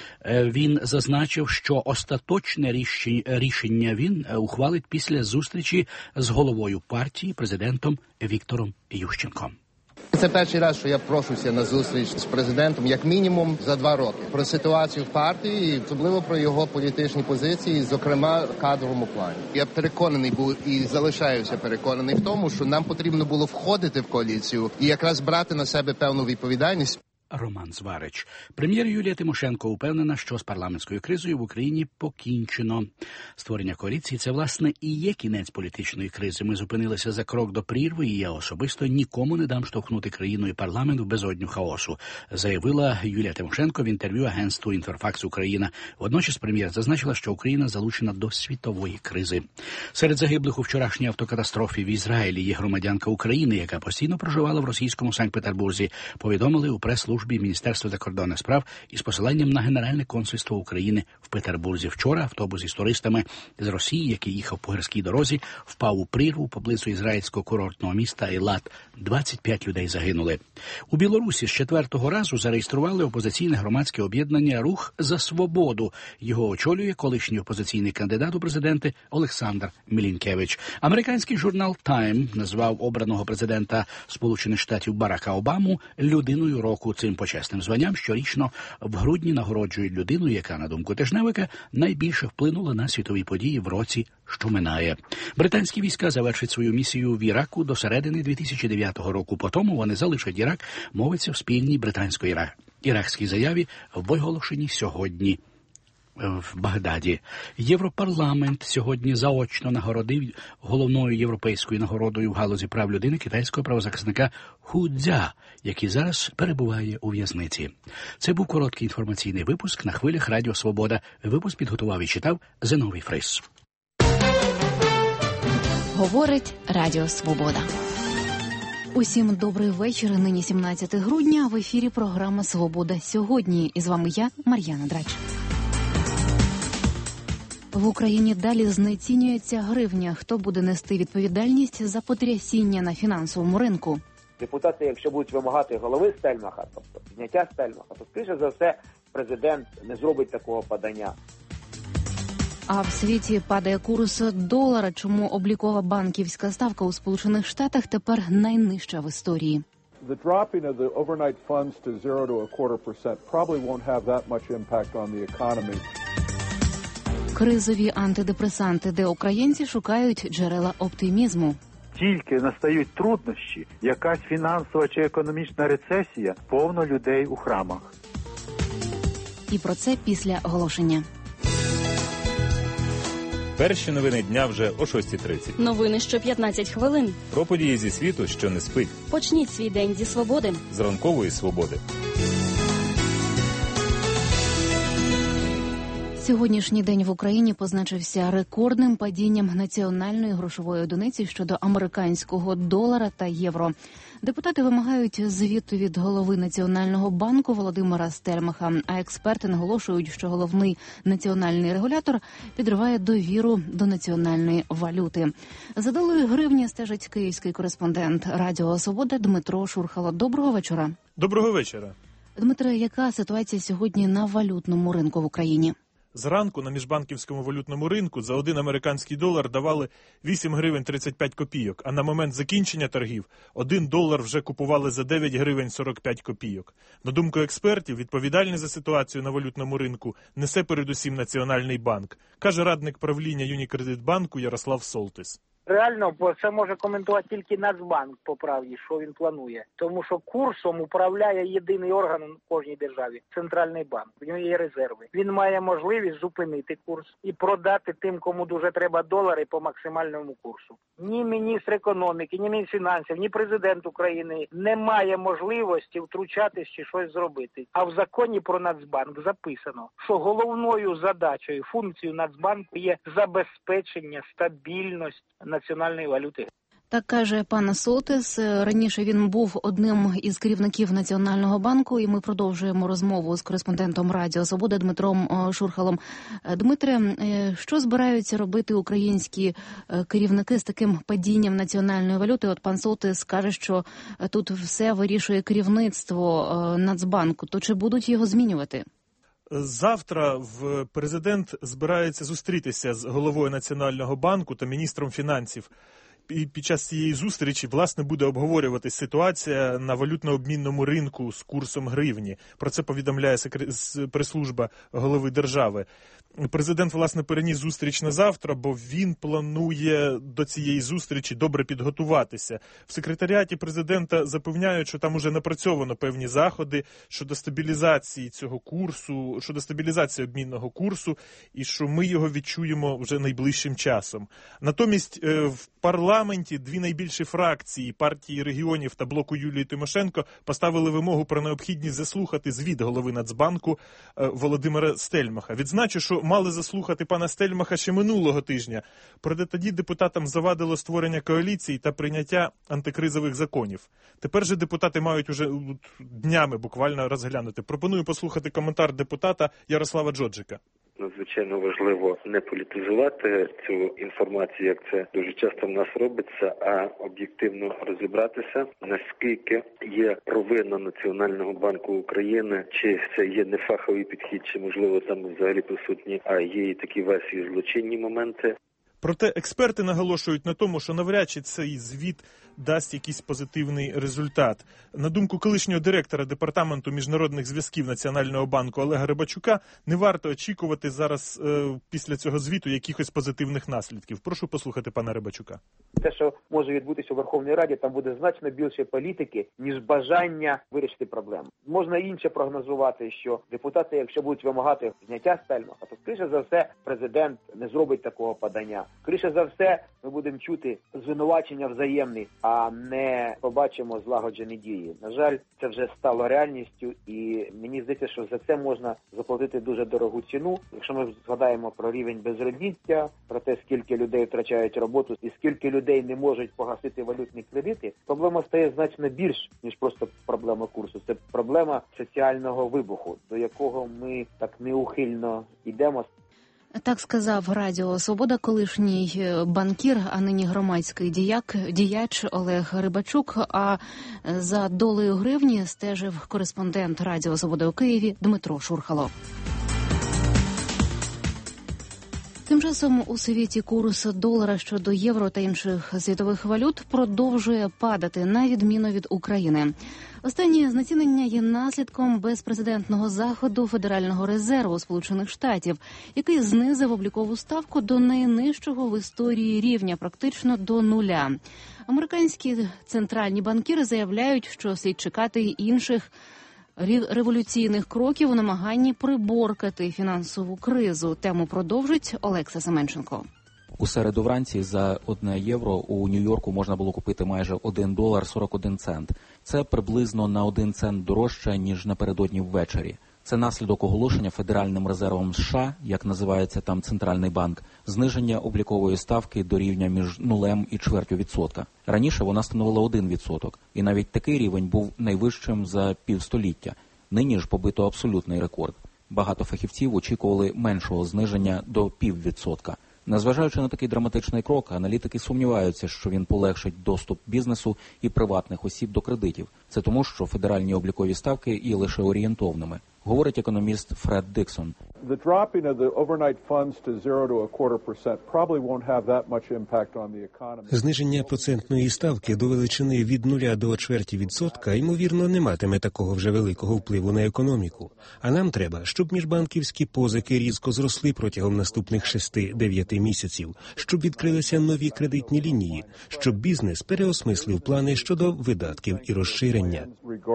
Він зазначив, що остаточне рішення він ухвалить після зустрічі з головою партії, президентом Віктором Ющенком. Це перший раз, що я прошуся на зустріч з президентом, як мінімум, за 2 роки. Про ситуацію в партії, і особливо про його політичні позиції, зокрема, в кадровому плані. Я переконаний був і залишаюся переконаний в тому, що нам потрібно було входити в коаліцію і якраз брати на себе певну відповідальність. Роман Зварич. Прем'єр Юлія Тимошенко упевнена, що з парламентською кризою в Україні покінчено. Створення коаліції – це, власне, і є кінець політичної кризи. Ми зупинилися за крок до прірви, і я особисто нікому не дам штовхнути країну і парламент в безодню хаосу, заявила Юлія Тимошенко в інтерв'ю агентству «Інтерфакс Україна». Водночас прем'єр зазначила, що Україна залучена до світової кризи. Серед загиблих у вчорашній автокатастрофі в Ізраїлі є громадянка України, яка постійно проживала в російському Санкт-Петербурзі, повідомили у прес-службі Міністерства закордонних справ із посиланням на Генеральне консульство України в Петербурзі. Вчора автобус із туристами з Росії, який їхав по гірській дорозі, впав у прірву поблизу ізраїльського курортного міста Ейлат. 25 людей загинули. У Білорусі з 4-го разу зареєстрували опозиційне громадське об'єднання «Рух за свободу». Його очолює колишній опозиційний кандидат у президенти Олександр Мілінкевич. Американський журнал «Тайм» назвав обраного президента Сполучених Штатів Барака Обаму людиною року. Цим почесним званням щорічно в грудні нагороджують людину, яка, на думку тижневика, найбільше вплинула на світові події в році, що минає. Британські війська завершать свою місію в Іраку до середини 2009 року. Потому вони залишать Ірак, мовиться в спільній британсько-іракській заяві, виголошеній сьогодні в Багдаді. Європарламент сьогодні заочно нагородив головною європейською нагородою в галузі прав людини китайського правозахисника Ху Цзя, який зараз перебуває у в'язниці. Це був короткий інформаційний випуск на хвилях Радіо Свобода. Випуск підготував і читав Зиновій Фрис. Говорить Радіо Свобода. Усім добрий вечір. Нині 17 грудня. В ефірі програма «Свобода сьогодні». І з вами я, Мар'яна Драч. В Україні далі знецінюється гривня. Хто буде нести відповідальність за потрясіння на фінансовому ринку? Депутати, якщо будуть вимагати голови Стельмаха, тобто зняття Стельмаха, то, скоріше за все, президент не зробить такого подання. А в світі падає курс долара. Чому облікова банківська ставка у Сполучених Штатах тепер найнижча в історії? The dropping of the overnight funds to 0 to 0.25% probably won't have that much impact on the economy. Кризові антидепресанти, де українці шукають джерела оптимізму. тільки настають труднощі, якась фінансова чи економічна рецесія, повно людей у храмах. І про це після оголошення. Перші новини дня вже о 6:30. Новини що 15 хвилин. Про події зі світу, що не спить. Почніть свій день зі свободи. З ранкової свободи. Сьогоднішній день в Україні позначився рекордним падінням національної грошової одиниці щодо американського долара та євро. Депутати вимагають звіту від голови Національного банку Володимира Стельмаха, а експерти наголошують, що головний національний регулятор підриває довіру до національної валюти. За долею гривні стежить київський кореспондент Радіо Свобода Дмитро Шурхало. Доброго вечора. Доброго вечора. Дмитре, яка ситуація сьогодні на валютному ринку в Україні? Зранку на міжбанківському валютному ринку за 1 американський долар давали 8 гривень 35 копійок, а на момент закінчення торгів 1 долар вже купували за 9 гривень 45 копійок. На думку експертів, відповідальність за ситуацію на валютному ринку несе передусім Національний банк, каже радник правління Юнікредитбанку Ярослав Солтис. Реально, бо це може коментувати тільки Нацбанк по правді, що він планує. Тому що курсом управляє єдиний орган в кожній державі – Центральний банк. В нього є резерви. Він має можливість зупинити курс і продати тим, кому дуже треба долари по максимальному курсу. Ні міністр економіки, ні міністр фінансів, ні президент України не має можливості втручатись чи щось зробити. А в законі про Нацбанк записано, що головною задачею, функцією Нацбанку є забезпечення стабільності національної валюти. Так каже пан Солтис. Раніше він був одним із керівників Національного банку, і ми продовжуємо розмову з кореспондентом Радіо Свобода Дмитром Шурхалом. Дмитре, що збираються робити українські керівники з таким падінням національної валюти? От пан Солтис каже, що тут все вирішує керівництво Нацбанку. То чи будуть його змінювати? Завтра президент збирається зустрітися з головою Національного банку та міністром фінансів. І під час цієї зустрічі, власне, буде обговорюватись ситуація на валютно-обмінному ринку з курсом гривні. Про це повідомляє прес-служба голови держави. Президент, власне, переніс зустріч на завтра, бо він планує до цієї зустрічі добре підготуватися. В секретаріаті президента запевняють, що там уже напрацьовано певні заходи щодо стабілізації цього курсу, щодо стабілізації обмінного курсу, і що ми його відчуємо вже найближчим часом. Натомість в парламенті дві найбільші фракції партії регіонів та блоку Юлії Тимошенко поставили вимогу про необхідність заслухати звіт голови Нацбанку Володимира Стельмаха. Відзначу, що мали заслухати пана Стельмаха ще минулого тижня. Проте тоді депутатам завадило створення коаліції та прийняття антикризових законів. Тепер же депутати мають уже днями буквально розглянути. Пропоную послухати коментар депутата Ярослава Джоджика. Надзвичайно важливо не політизувати цю інформацію, як це дуже часто в нас робиться, а об'єктивно розібратися, наскільки є провина Національного банку України, чи це є нефаховий підхід, чи, можливо, там взагалі присутні, а є і такі версії злочинні моменти. Проте експерти наголошують на тому, що навряд чи цей звіт дасть якийсь позитивний результат. На думку колишнього директора Департаменту міжнародних зв'язків Національного банку Олега Рибачука, не варто очікувати зараз після цього звіту якихось позитивних наслідків. Прошу послухати пана Рибачука. Те, що може відбутися у Верховній Раді, там буде значно більше політики, ніж бажання вирішити проблему. Можна інше прогнозувати, що депутати, якщо будуть вимагати зняття Стельмаха, то, скоріше за все, президент не зробить такого подання. Скоріше за все, ми будемо чути звинувачення взаємні, а не побачимо злагоджені дії. На жаль, це вже стало реальністю, і мені здається, що за це можна заплатити дуже дорогу ціну. Якщо ми згадаємо про рівень безробіття, про те, скільки людей втрачають роботу і скільки людей не можуть погасити валютні кредити, проблема стає значно більш, ніж просто проблема курсу. Це проблема соціального вибуху, до якого ми так неухильно йдемо. Так сказав Радіо Свобода колишній банкір, а нині громадський діяч Олег Рибачук. А за долею гривні стежив кореспондент Радіо Свобода у Києві Дмитро Шурхало. Тим часом у світі курс долара щодо євро та інших світових валют продовжує падати, на відміну від України. Останнє знецінення є наслідком безпрецедентного заходу Федерального резерву Сполучених Штатів, який знизив облікову ставку до найнижчого в історії рівня, практично до нуля. Американські центральні банкіри заявляють, що слід чекати й інших революційних кроків у намаганні приборкати фінансову кризу. Тему продовжить Олекса Семенченко. У середу вранці за 1 євро у Нью-Йорку можна було купити майже $1.41. Це приблизно на 1 цент дорожче, ніж напередодні ввечері. Це наслідок оголошення Федеральним резервом США, як називається там Центральний банк, зниження облікової ставки до рівня між 0 і ¼ Раніше вона становила 1%, і навіть такий рівень був найвищим за півстоліття. Нині ж побито абсолютний рекорд. Багато фахівців очікували меншого зниження до 0,5%. Незважаючи на такий драматичний крок, аналітики сумніваються, що він полегшить доступ бізнесу і приватних осіб до кредитів. Це тому, що федеральні облікові ставки є лише орієнтовними. Говорить економіст Фред Диксон. The dropping of the overnight funds to 0 to 0.25% probably won't have that much impact on the economy. Зниження процентної ставки до величини від 0 до 0,25%, ймовірно, не матиме такого вже великого впливу на економіку. А нам треба, щоб міжбанківські позики різко зросли протягом наступних 6-9 місяців, щоб відкрилися нові кредитні лінії, щоб бізнес переосмислив плани щодо видатків і розширення.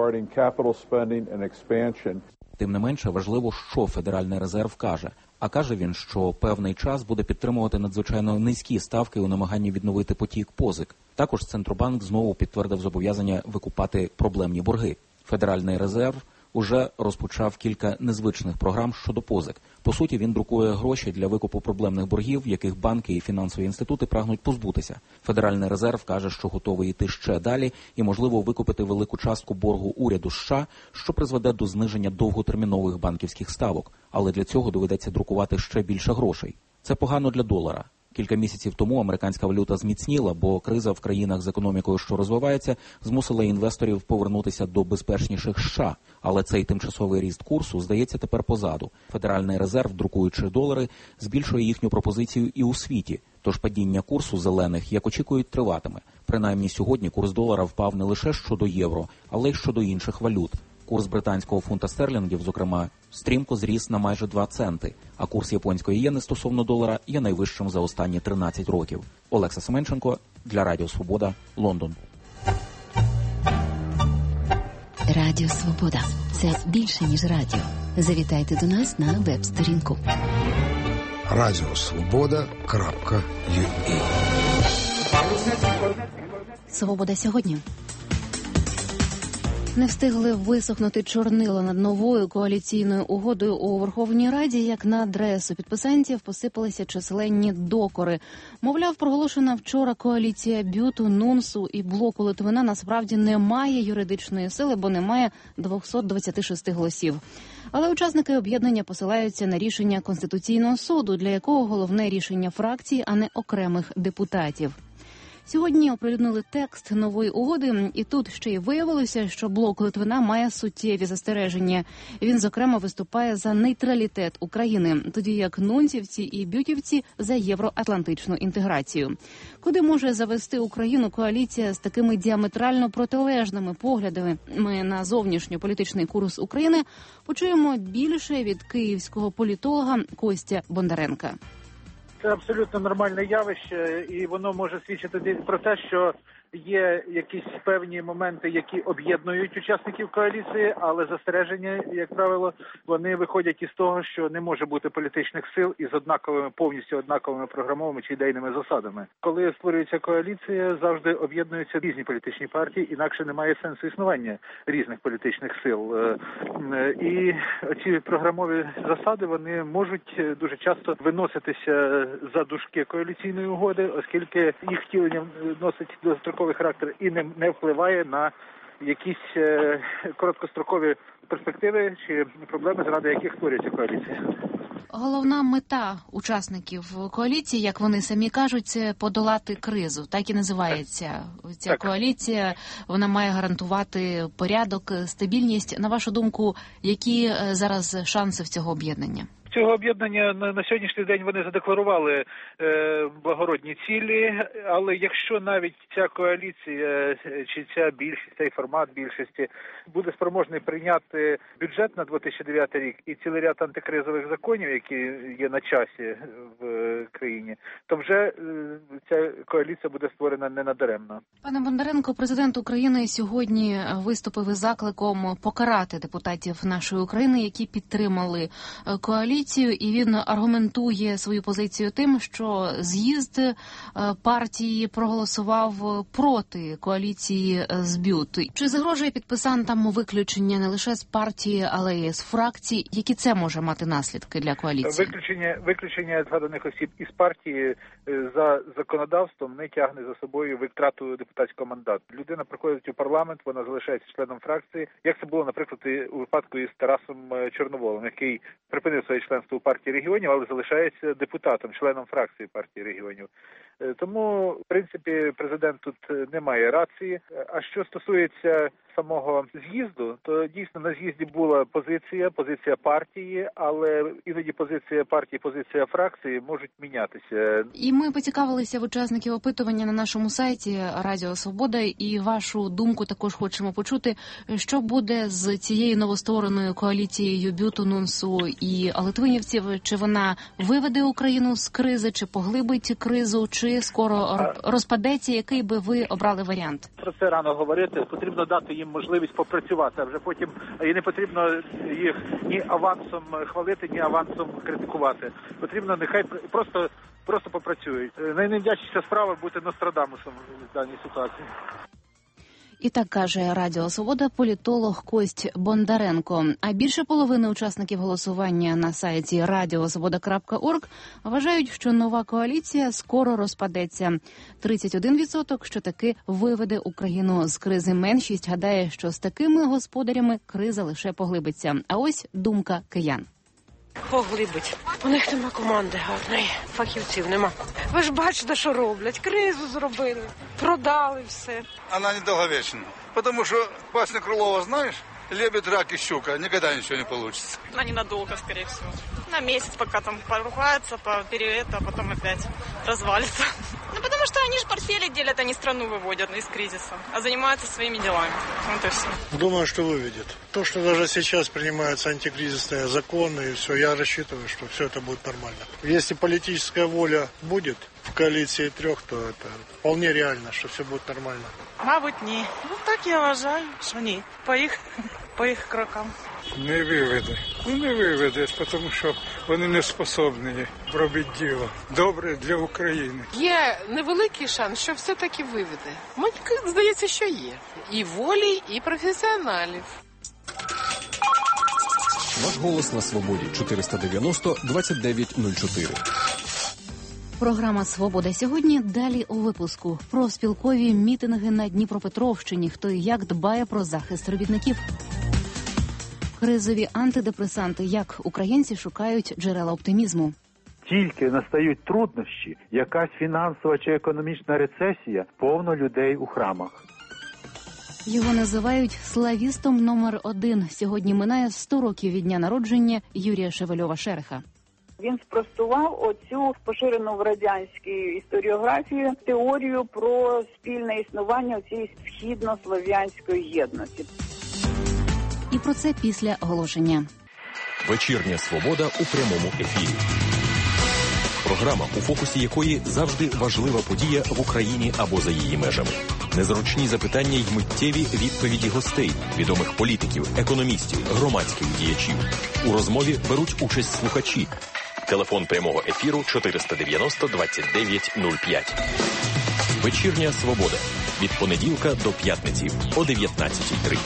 Тим не менше, важливо, що Федеральний резерв каже. А каже він, що певний час буде підтримувати надзвичайно низькі ставки у намаганні відновити потік позик. Також Центробанк знову підтвердив зобов'язання викупати проблемні борги. Федеральний резерв уже розпочав кілька незвичних програм щодо позик. По суті, він друкує гроші для викупу проблемних боргів, яких банки і фінансові інститути прагнуть позбутися. Федеральний резерв каже, що готовий йти ще далі і, можливо, викупити велику частку боргу уряду США, що призведе до зниження довготермінових банківських ставок. Але для цього доведеться друкувати ще більше грошей. Це погано для долара. Кілька місяців тому американська валюта зміцніла, бо криза в країнах з економікою, що розвивається, змусила інвесторів повернутися до безпечніших США. Але цей тимчасовий ріст курсу, здається, тепер позаду. Федеральний резерв, друкуючи долари, збільшує їхню пропозицію і у світі. Тож падіння курсу зелених, як очікують, триватиме. Принаймні сьогодні курс долара впав не лише щодо євро, але й щодо інших валют. Курс британського фунта стерлінгів, зокрема, стрімко зріс на майже 2 центи, а курс японської єни стосовно долара є найвищим за останні 13 років. Олекса Семенченко для Радіо Свобода, Лондон. Радіо Свобода – це більше, ніж радіо. Завітайте до нас на веб-сторінку. Радіосвобода.ua. Свобода сьогодні. Не встигли висохнути чорнила над новою коаліційною угодою у Верховній Раді, як на адресу підписантів посипалися численні докори. Мовляв, проголошена вчора коаліція БЮТу, НУНСу і Блоку Литвина насправді не має юридичної сили, бо немає 226 голосів. Але учасники об'єднання посилаються на рішення Конституційного суду, для якого головне рішення фракції, а не окремих депутатів. Сьогодні оприлюднили текст нової угоди, і тут ще й виявилося, що Блок Литвина має суттєві застереження. Він, зокрема, виступає за нейтралітет України, тоді як нунцівці і бютівці за євроатлантичну інтеграцію. Куди може завести Україну коаліція з такими діаметрально протилежними поглядами на зовнішньополітичний курс України, почуємо більше від київського політолога Костя Бондаренка. Це абсолютно нормальне явище, і воно може свідчити про те, що є якісь певні моменти, які об'єднують учасників коаліції, але застереження, як правило, вони виходять із того, що не може бути політичних сил із однаковими, повністю однаковими програмовими чи ідейними засадами. Коли створюється коаліція, завжди об'єднуються різні політичні партії, інакше немає сенсу існування різних політичних сил. І ці програмові засади, вони можуть дуже часто виноситися за дужки коаліційної угоди, оскільки їх втілення носить довгостроковий характер і не впливає на якісь короткострокові перспективи чи проблеми, заради яких створюється коаліція. Головна мета учасників коаліції, як вони самі кажуть, це подолати кризу. Так і називається ця коаліція. Вона має гарантувати порядок, стабільність. На вашу думку, які зараз шанси в цього об'єднання? В цього об'єднання на сьогоднішній день вони задекларували благородні цілі, але якщо навіть ця коаліція чи ця більшість, цей формат більшості буде спроможний прийняти бюджет на 2009 рік і цілий ряд антикризових законів, які є на часі в країні, то вже ця коаліція буде створена не надаремно. Пане Бондаренко, президент України сьогодні виступив із закликом покарати депутатів нашої України, які підтримали коаліцію, і він аргументує свою позицію тим, що з'їзд партії проголосував проти коаліції з БЮТ. Чи загрожує підписантам виключення не лише з партії, але й з фракцій? Які це може мати наслідки для коаліції? Виключення згаданих осіб із партії за законодавством не тягне за собою втрату депутатського мандату. Людина приходить у парламент, вона залишається членом фракції, як це було, наприклад, у випадку із Тарасом Чорноволом, який припинив своє членство у партії регіонів, але залишається депутатом, членом фракції партії регіонів. Тому, в принципі, президент тут не має рації. А що стосується самого з'їзду, то дійсно на з'їзді була позиція партії, але іноді позиція партії, позиція фракції можуть мінятися. І ми поцікавилися в учасників опитування на нашому сайті Радіо Свобода, і вашу думку також хочемо почути. Що буде з цією новоствореною коаліцією БЮТу, НУНСу і литвинівців? Чи вона виведе Україну з кризи, чи поглибить кризу, чи скоро розпадеться? Який би ви обрали варіант? Про це рано говорити. Потрібно дати їм можливість попрацювати, а вже потім і не потрібно їх ні авансом хвалити, ні авансом критикувати. Потрібно нехай просто попрацюють. Найневдячніша справа бути Нострадамусом в даній ситуації. І так каже Радіо Свобода політолог Кость Бондаренко. А більше половини учасників голосування на сайті radiosvoboda.org вважають, що нова коаліція скоро розпадеться. 31%, що таки виведе Україну з кризи. Меншість гадає, що з такими господарями криза лише поглибиться. А ось думка киян. Поглибить. У них нема команди гарної, фахівців нема. Ви ж бачите, що роблять. Кризу зробили, продали все. Вона недовговічна, тому що пасня Крылова, знаєш, лебедь, рак и щука, никогда ничего не получится. Она ненадолго, скорее всего. На месяц, пока там поругаются, а потом опять развалится. Ну, потому что они же портфели делят, они страну выводят из кризиса, а занимаются своими делами. Вот и все. Думаю, что выведет. То, что даже сейчас принимаются антикризисные законы и все, я рассчитываю, что все это будет нормально. Если политическая воля будет в коалиции трех, то это вполне реально, что все будет нормально. Мабуть, ні. Ну, так я вважаю, що ні. По їх крокам. Не виведе, тому що вони не способні робити діло добре для України. Є невеликий шанс, що все-таки виведе. Мені здається, що є. І волі, і професіоналів. Ваш голос на свободі. 490-2904. Програма «Свобода» сьогодні. Далі у випуску. Про спілкові мітинги на Дніпропетровщині. Хто і як дбає про захист робітників. Кризові антидепресанти. Як українці шукають джерела оптимізму. Тільки настають труднощі, якась фінансова чи економічна рецесія, повно людей у храмах. Його називають славістом номер 1. Сьогодні минає 100 років від дня народження Юрія Шевельова-Шереха. Він спростував оцю поширену в радянській історіографії теорію про спільне існування цієї східнослов'янської єдності. І про це після оголошення. Вечірня свобода у прямому ефірі. Програма, у фокусі якої завжди важлива подія в Україні або за її межами. Незручні запитання й миттєві відповіді гостей, відомих політиків, економістів, громадських діячів. У розмові беруть участь слухачі. Телефон прямого ефіру 490-2905. Вечірня свобода. Від понеділка до п'ятниці о 19:30.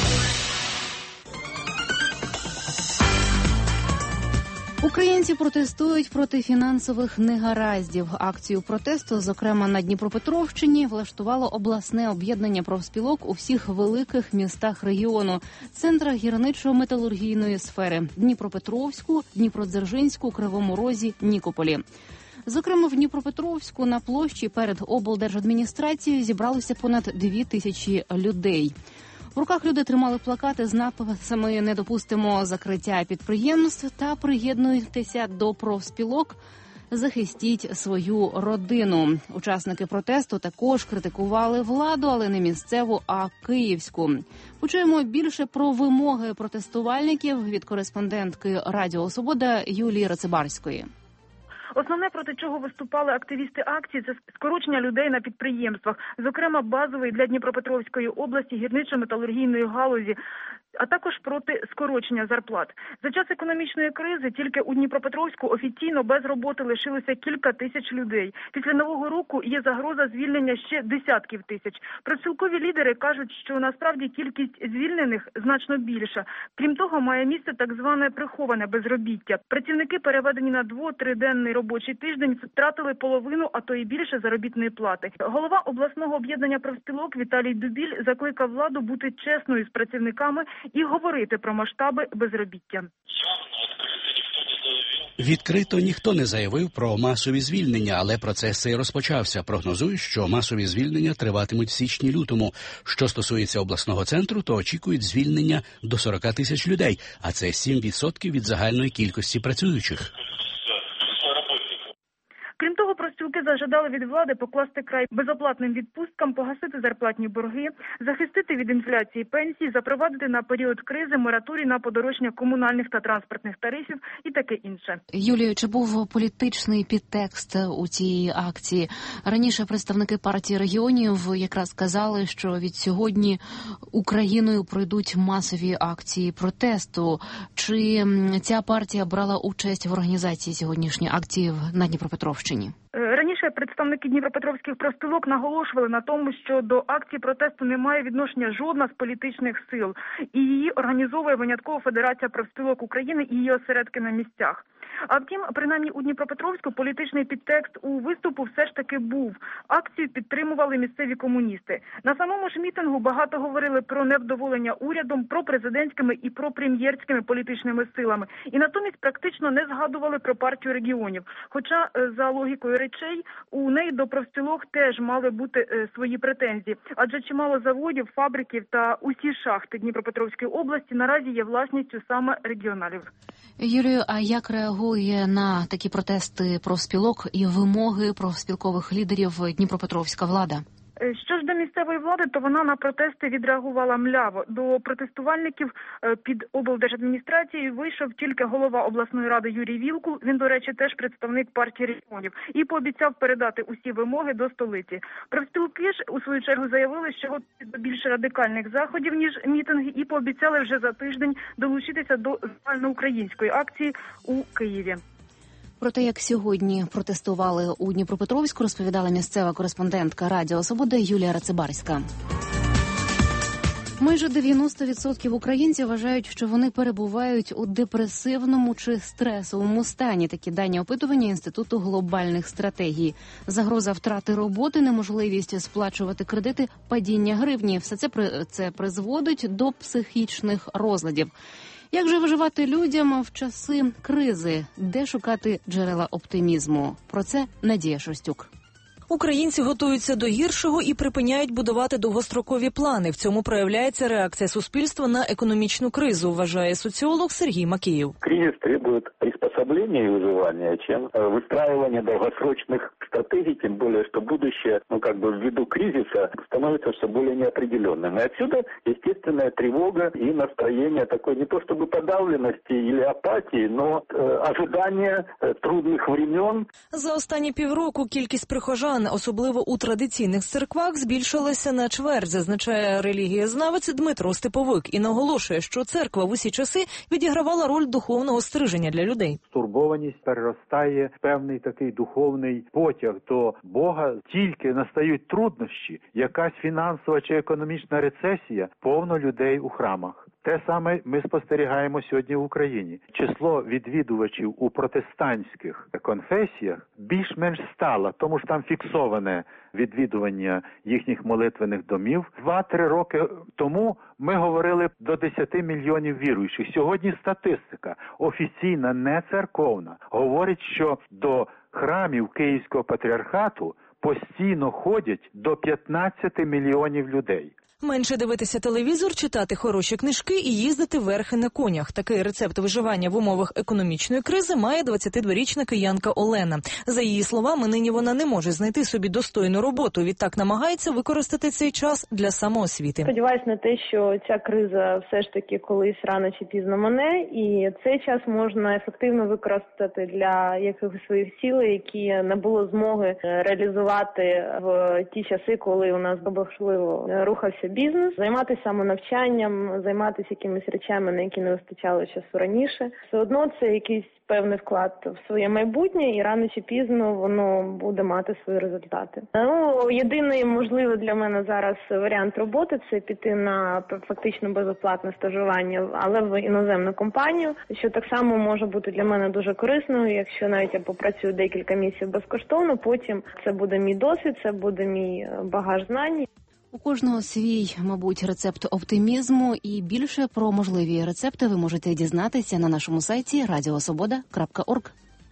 Українці протестують проти фінансових негараздів. Акцію протесту, зокрема на Дніпропетровщині, влаштувало обласне об'єднання профспілок у всіх великих містах регіону, центрах гірничо-металургійної сфери – Дніпропетровську, Дніпродзержинську, Кривому Розі, Нікополі. Зокрема, в Дніпропетровську на площі перед облдержадміністрацією зібралося понад 2000 людей. В руках люди тримали плакати з надписами «Не допустимо закриття підприємств» та «Приєднуйтеся до профспілок, захистіть свою родину». Учасники протесту також критикували владу, але не місцеву, а київську. Почуємо більше про вимоги протестувальників від кореспондентки Радіо Свобода Юлії Рацибарської. Основне, проти чого виступали активісти акції, це скорочення людей на підприємствах, зокрема базовий для Дніпропетровської області гірничо-металургійної галузі, а також проти скорочення зарплат. За час економічної кризи тільки у Дніпропетровську офіційно без роботи лишилося кілька тисяч людей. Після Нового року є загроза звільнення ще десятків тисяч. Профспілкові лідери кажуть, що насправді кількість звільнених значно більша. Крім того, має місце так зване приховане безробіття. Працівники, переведені на 2-3-денний робочий тиждень, втратили половину, а то і більше заробітної плати. Голова обласного об'єднання профспілок Віталій Дубіль закликав владу бути чесною з працівниками і говорити про масштаби безробіття. Відкрито ніхто не заявив про масові звільнення, але процес цей розпочався. Прогнозують, що масові звільнення триватимуть в січні-лютому. Що стосується обласного центру, то очікують звільнення до 40 тисяч людей, а це 7% від загальної кількості працюючих. Крім того, профспілки зажадали від влади покласти край безоплатним відпусткам, погасити зарплатні борги, захистити від інфляції пенсії, запровадити на період кризи мораторій на подорожчання комунальних та транспортних тарифів і таке інше. Юлію, чи був політичний підтекст у цій акції? Раніше представники партії регіонів якраз казали, що від сьогодні Україною пройдуть масові акції протесту. Чи ця партія брала участь в організації сьогоднішньої акції на Дніпропетровщині? Раніше представники Дніпропетровських профспілок наголошували на тому, що до акції протесту не має відношення жодна з політичних сил, і її організовує винятково Федерація профспілок України і її осередки на місцях. А втім, принаймні у Дніпропетровську політичний підтекст у виступу все ж таки був. Акцію підтримували місцеві комуністи. На самому ж мітингу багато говорили про невдоволення урядом, про президентськими і про прем'єрськими політичними силами. І натомість практично не згадували про партію регіонів. Хоча, за логікою речей, у неї до профспілок теж мали бути свої претензії. Адже чимало заводів, фабриків та усі шахти Дніпропетровської області наразі є власністю саме регіоналів. Юлію, а як реагує на такі протести профспілок і вимоги профспілкових лідерів Дніпропетровська влада? Що ж до місцевої влади, то вона на протести відреагувала мляво. До протестувальників під облдержадміністрацією вийшов тільки голова обласної ради Юрій Вілкул, він, до речі, теж представник партії регіонів, і пообіцяв передати усі вимоги до столиці. Профспілки ж, у свою чергу, заявили, що готові до більш радикальних заходів, ніж мітинги, і пообіцяли вже за тиждень долучитися до загальноукраїнської акції у Києві. Про те, як сьогодні протестували у Дніпропетровську, розповідала місцева кореспондентка Радіо Свобода Юлія Рацибарська. Майже 90% українців вважають, що вони перебувають у депресивному чи стресовому стані. Такі дані опитування Інституту глобальних стратегій. Загроза втрати роботи, неможливість сплачувати кредити, падіння гривні – все це призводить до психічних розладів. Як же виживати людям в часи кризи? Де шукати джерела оптимізму? Про це Надія Шостюк. Українці готуються до гіршого і припиняють будувати довгострокові плани. В цьому проявляється реакція суспільства на економічну кризу, вважає соціолог Сергій Макеєв. Кризис требует приспособления и выживания, чем выстраивания долгосрочных стратегий, тем более, что будущее, ввиду кризиса становится все более неопределенным. И отсюда естественная тревога и настроение такой не то чтобы подавленности или апатии, но ожидания трудных времен. За останні півроку кількість прихожан, особливо у традиційних церквах, збільшилася на чверть, зазначає релігієзнавець Дмитро Степовик, і наголошує, що церква в усі часи відігравала роль духовного стриження для людей. Стурбованість переростає в певний такий духовний потяг до Бога. Тільки настають труднощі, якась фінансова чи економічна рецесія, повно людей у храмах. Те саме ми спостерігаємо сьогодні в Україні. Число відвідувачів у протестантських конфесіях більш-менш стало, тому що там фіксоване відвідування їхніх молитвених домів. 2-3 роки тому ми говорили до 10 мільйонів віруючих. Сьогодні статистика офіційна, не церковна, говорить, що до храмів Київського патріархату постійно ходять до 15 мільйонів людей. Менше дивитися телевізор, читати хороші книжки і їздити верхи на конях. Такий рецепт виживання в умовах економічної кризи має 22-річна киянка Олена. За її словами, нині вона не може знайти собі достойну роботу. Відтак намагається використати цей час для самоосвіти. Сподіваюсь на те, що ця криза все ж таки колись рано чи пізно мине, і цей час можна ефективно використати для якихось своїх цілей, які не було змоги реалізувати в ті часи, коли у нас доброшливо рухався бізнес, займатися самонавчанням, займатися якимись речами, на які не вистачало часу раніше. Все одно це якийсь певний вклад в своє майбутнє, і рано чи пізно воно буде мати свої результати. Єдиний можливий для мене зараз варіант роботи – це піти на фактично безоплатне стажування, але в іноземну компанію, що так само може бути для мене дуже корисною, якщо навіть я попрацюю декілька місяців безкоштовно, потім це буде мій досвід, це буде мій багаж знань. У кожного свій, мабуть, рецепт оптимізму, і більше про можливі рецепти ви можете дізнатися на нашому сайті radiosvoboda.org.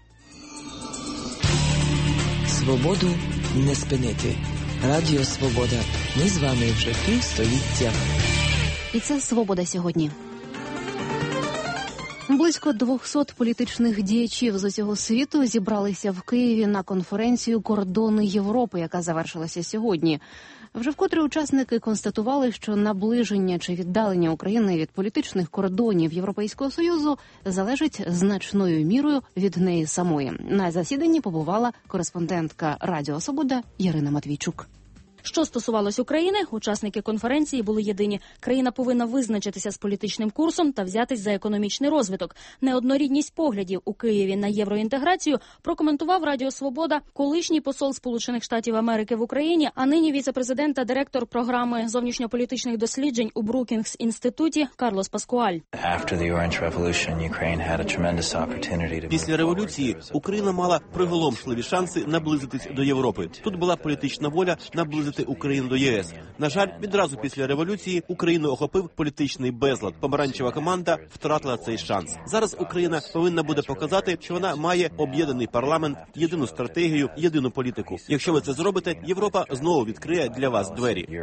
Свободу не спинити. Радіо Свобода. Ми з вами вже півстоліття. І це «Свобода сьогодні». Близько 200 політичних діячів з усього світу зібралися в Києві на конференцію «Кордони Європи», яка завершилася сьогодні. Вже вкотре учасники констатували, що наближення чи віддалення України від політичних кордонів Європейського Союзу залежить значною мірою від неї самої. На засіданні побувала кореспондентка Радіо Свобода Ірина Матвійчук. Що стосувалось України, учасники конференції були єдині. Країна повинна визначитися з політичним курсом та взятись за економічний розвиток. Неоднорідність поглядів у Києві на євроінтеграцію прокоментував Радіо Свобода колишній посол Сполучених Штатів Америки в Україні, а нині віце-президент та директор програми зовнішньополітичних досліджень у Брукінгс-інституті Карлос Паскуаль. Після революції Україна мала приголомшливі шанси наблизитись до Європи. Тут була політична воля наблизити Україну до ЄС. На жаль, відразу після революції Україну охопив політичний безлад. Помаранчева команда втратила цей шанс. Зараз Україна повинна буде показати, що вона має об'єднаний парламент, єдину стратегію, єдину політику. Якщо ви це зробите, Європа знову відкриє для вас двері.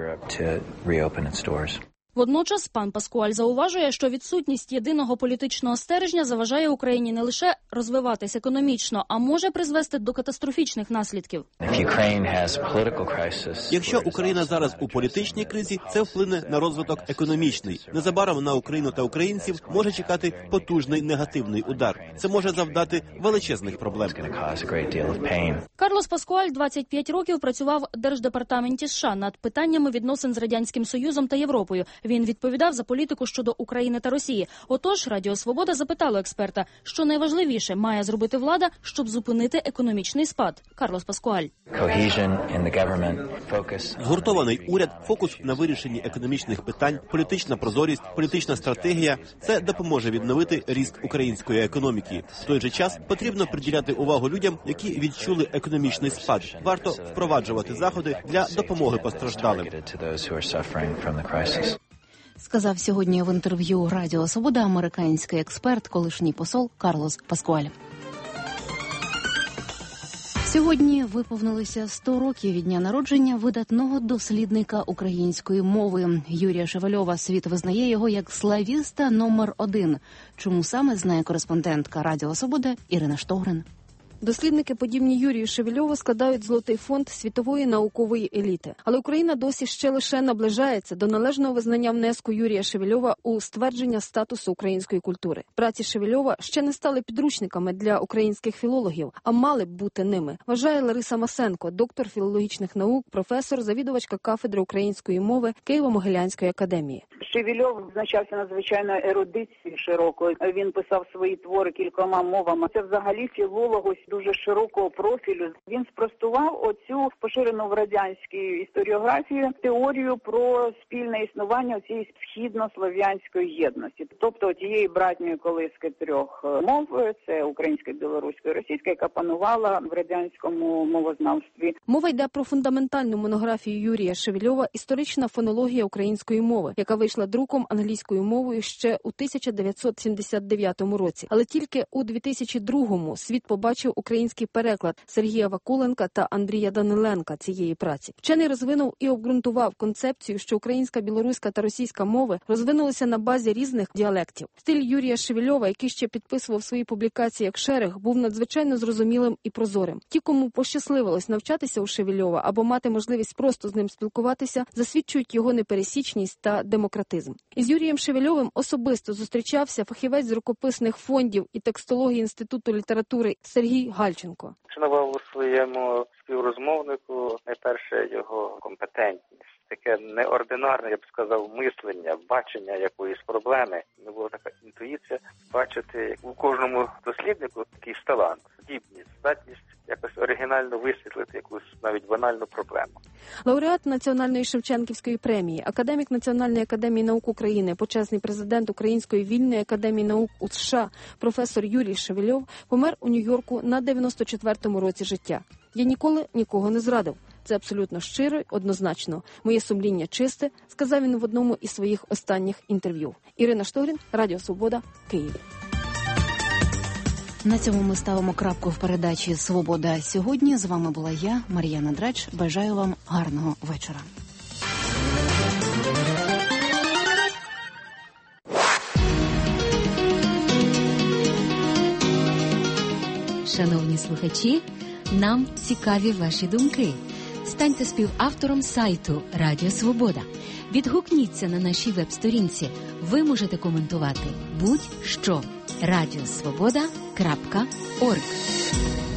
Водночас пан Паскуаль зауважує, що відсутність єдиного політичного стержня заважає Україні не лише розвиватись економічно, а може призвести до катастрофічних наслідків. Якщо Україна зараз у політичній кризі, це вплине на розвиток економічний. Незабаром на Україну та українців може чекати потужний негативний удар. Це може завдати величезних проблем. Карлос Паскуаль 25 років працював в Держдепартаменті США над питаннями відносин з Радянським Союзом та Європою. Він відповідав за політику щодо України та Росії. Отож, Радіо Свобода запитало експерта, що найважливіше має зробити влада, щоб зупинити економічний спад. Карлос Паскуаль. Згуртований уряд, фокус на вирішенні економічних питань, політична прозорість, політична стратегія – це допоможе відновити ріст української економіки. В той же час потрібно приділяти увагу людям, які відчули економічний спад. Варто впроваджувати заходи для допомоги постраждалим. Сказав сьогодні в інтерв'ю Радіо Свобода американський експерт, колишній посол Карлос Паскуаль. Сьогодні виповнилося 100 років від дня народження видатного дослідника української мови Юрія Шевельова. Світ визнає його як славіста номер 1. Чому саме, знає кореспондентка Радіо Свобода Ірина Штогрин. Дослідники, подібні Юрію Шевельову, складають золотий фонд світової наукової еліти. Але Україна досі ще лише наближається до належного визнання внеску Юрія Шевельова у ствердження статусу української культури. Праці Шевельова ще не стали підручниками для українських філологів, а мали б бути ними, вважає Лариса Масенко, доктор філологічних наук, професор, завідувачка кафедри української мови Києво-Могилянської академії. Шевельов визначався надзвичайно ерудицією широкою. Він писав свої твори кількома мовами. Це взагалі філолог дуже широкого профілю. Він спростував оцю поширену в радянській історіографії теорію про спільне існування цієї східнослов'янської єдності. Тобто тієї братньої колиски трьох мов, це українська, білоруська і російська, яка панувала в радянському мовознавстві. Мова йде про фундаментальну монографію Юрія Шевельова «Історична фонологія української мови», яка вийшла друком англійською мовою ще у 1979 році. Але тільки у 2002-му світ побачив український переклад Сергія Вакуленка та Андрія Даниленка цієї праці. Вчений розвинув і обґрунтував концепцію, що українська, білоруська та російська мови розвинулися на базі різних діалектів. Стиль Юрія Шевельова, який ще підписував свої публікації як Шерех, був надзвичайно зрозумілим і прозорим. Ті, кому пощасливилось навчатися у Шевельова або мати можливість просто з ним спілкуватися, засвідчують його непересічність та демократизм. Із Юрієм Шевельовим особисто зустрічався фахівець з рукописних фондів і текстології Інституту літератури Сергій Гальченко. Шанував у своєму співрозмовнику найперше його компетентність. Таке неординарне, я б сказав, мислення, бачення якоїсь проблеми. Не була така інтуїція бачити у кожному досліднику якийсь талант, здібність, здатність якось оригінально висвітлити якусь навіть банальну проблему. Лауреат Національної Шевченківської премії, академік Національної академії наук України, почесний президент Української вільної академії наук у США, професор Юрій Шевельов помер у Нью-Йорку на 94-му році життя. Я ніколи нікого не зрадив. Це абсолютно щиро й однозначно. Моє сумління чисте, сказав він в одному із своїх останніх інтерв'ю. Ірина Штогрін, Радіо Свобода, Київ. На цьому ми ставимо крапку в передачі «Свобода сьогодні». З вами була я, Мар'яна Драч. Бажаю вам гарного вечора. Шановні слухачі, нам цікаві ваші думки. Станьте співавтором сайту Радіо Свобода. Відгукніться на нашій веб-сторінці. Ви можете коментувати будь-що. Радіосвобода.орг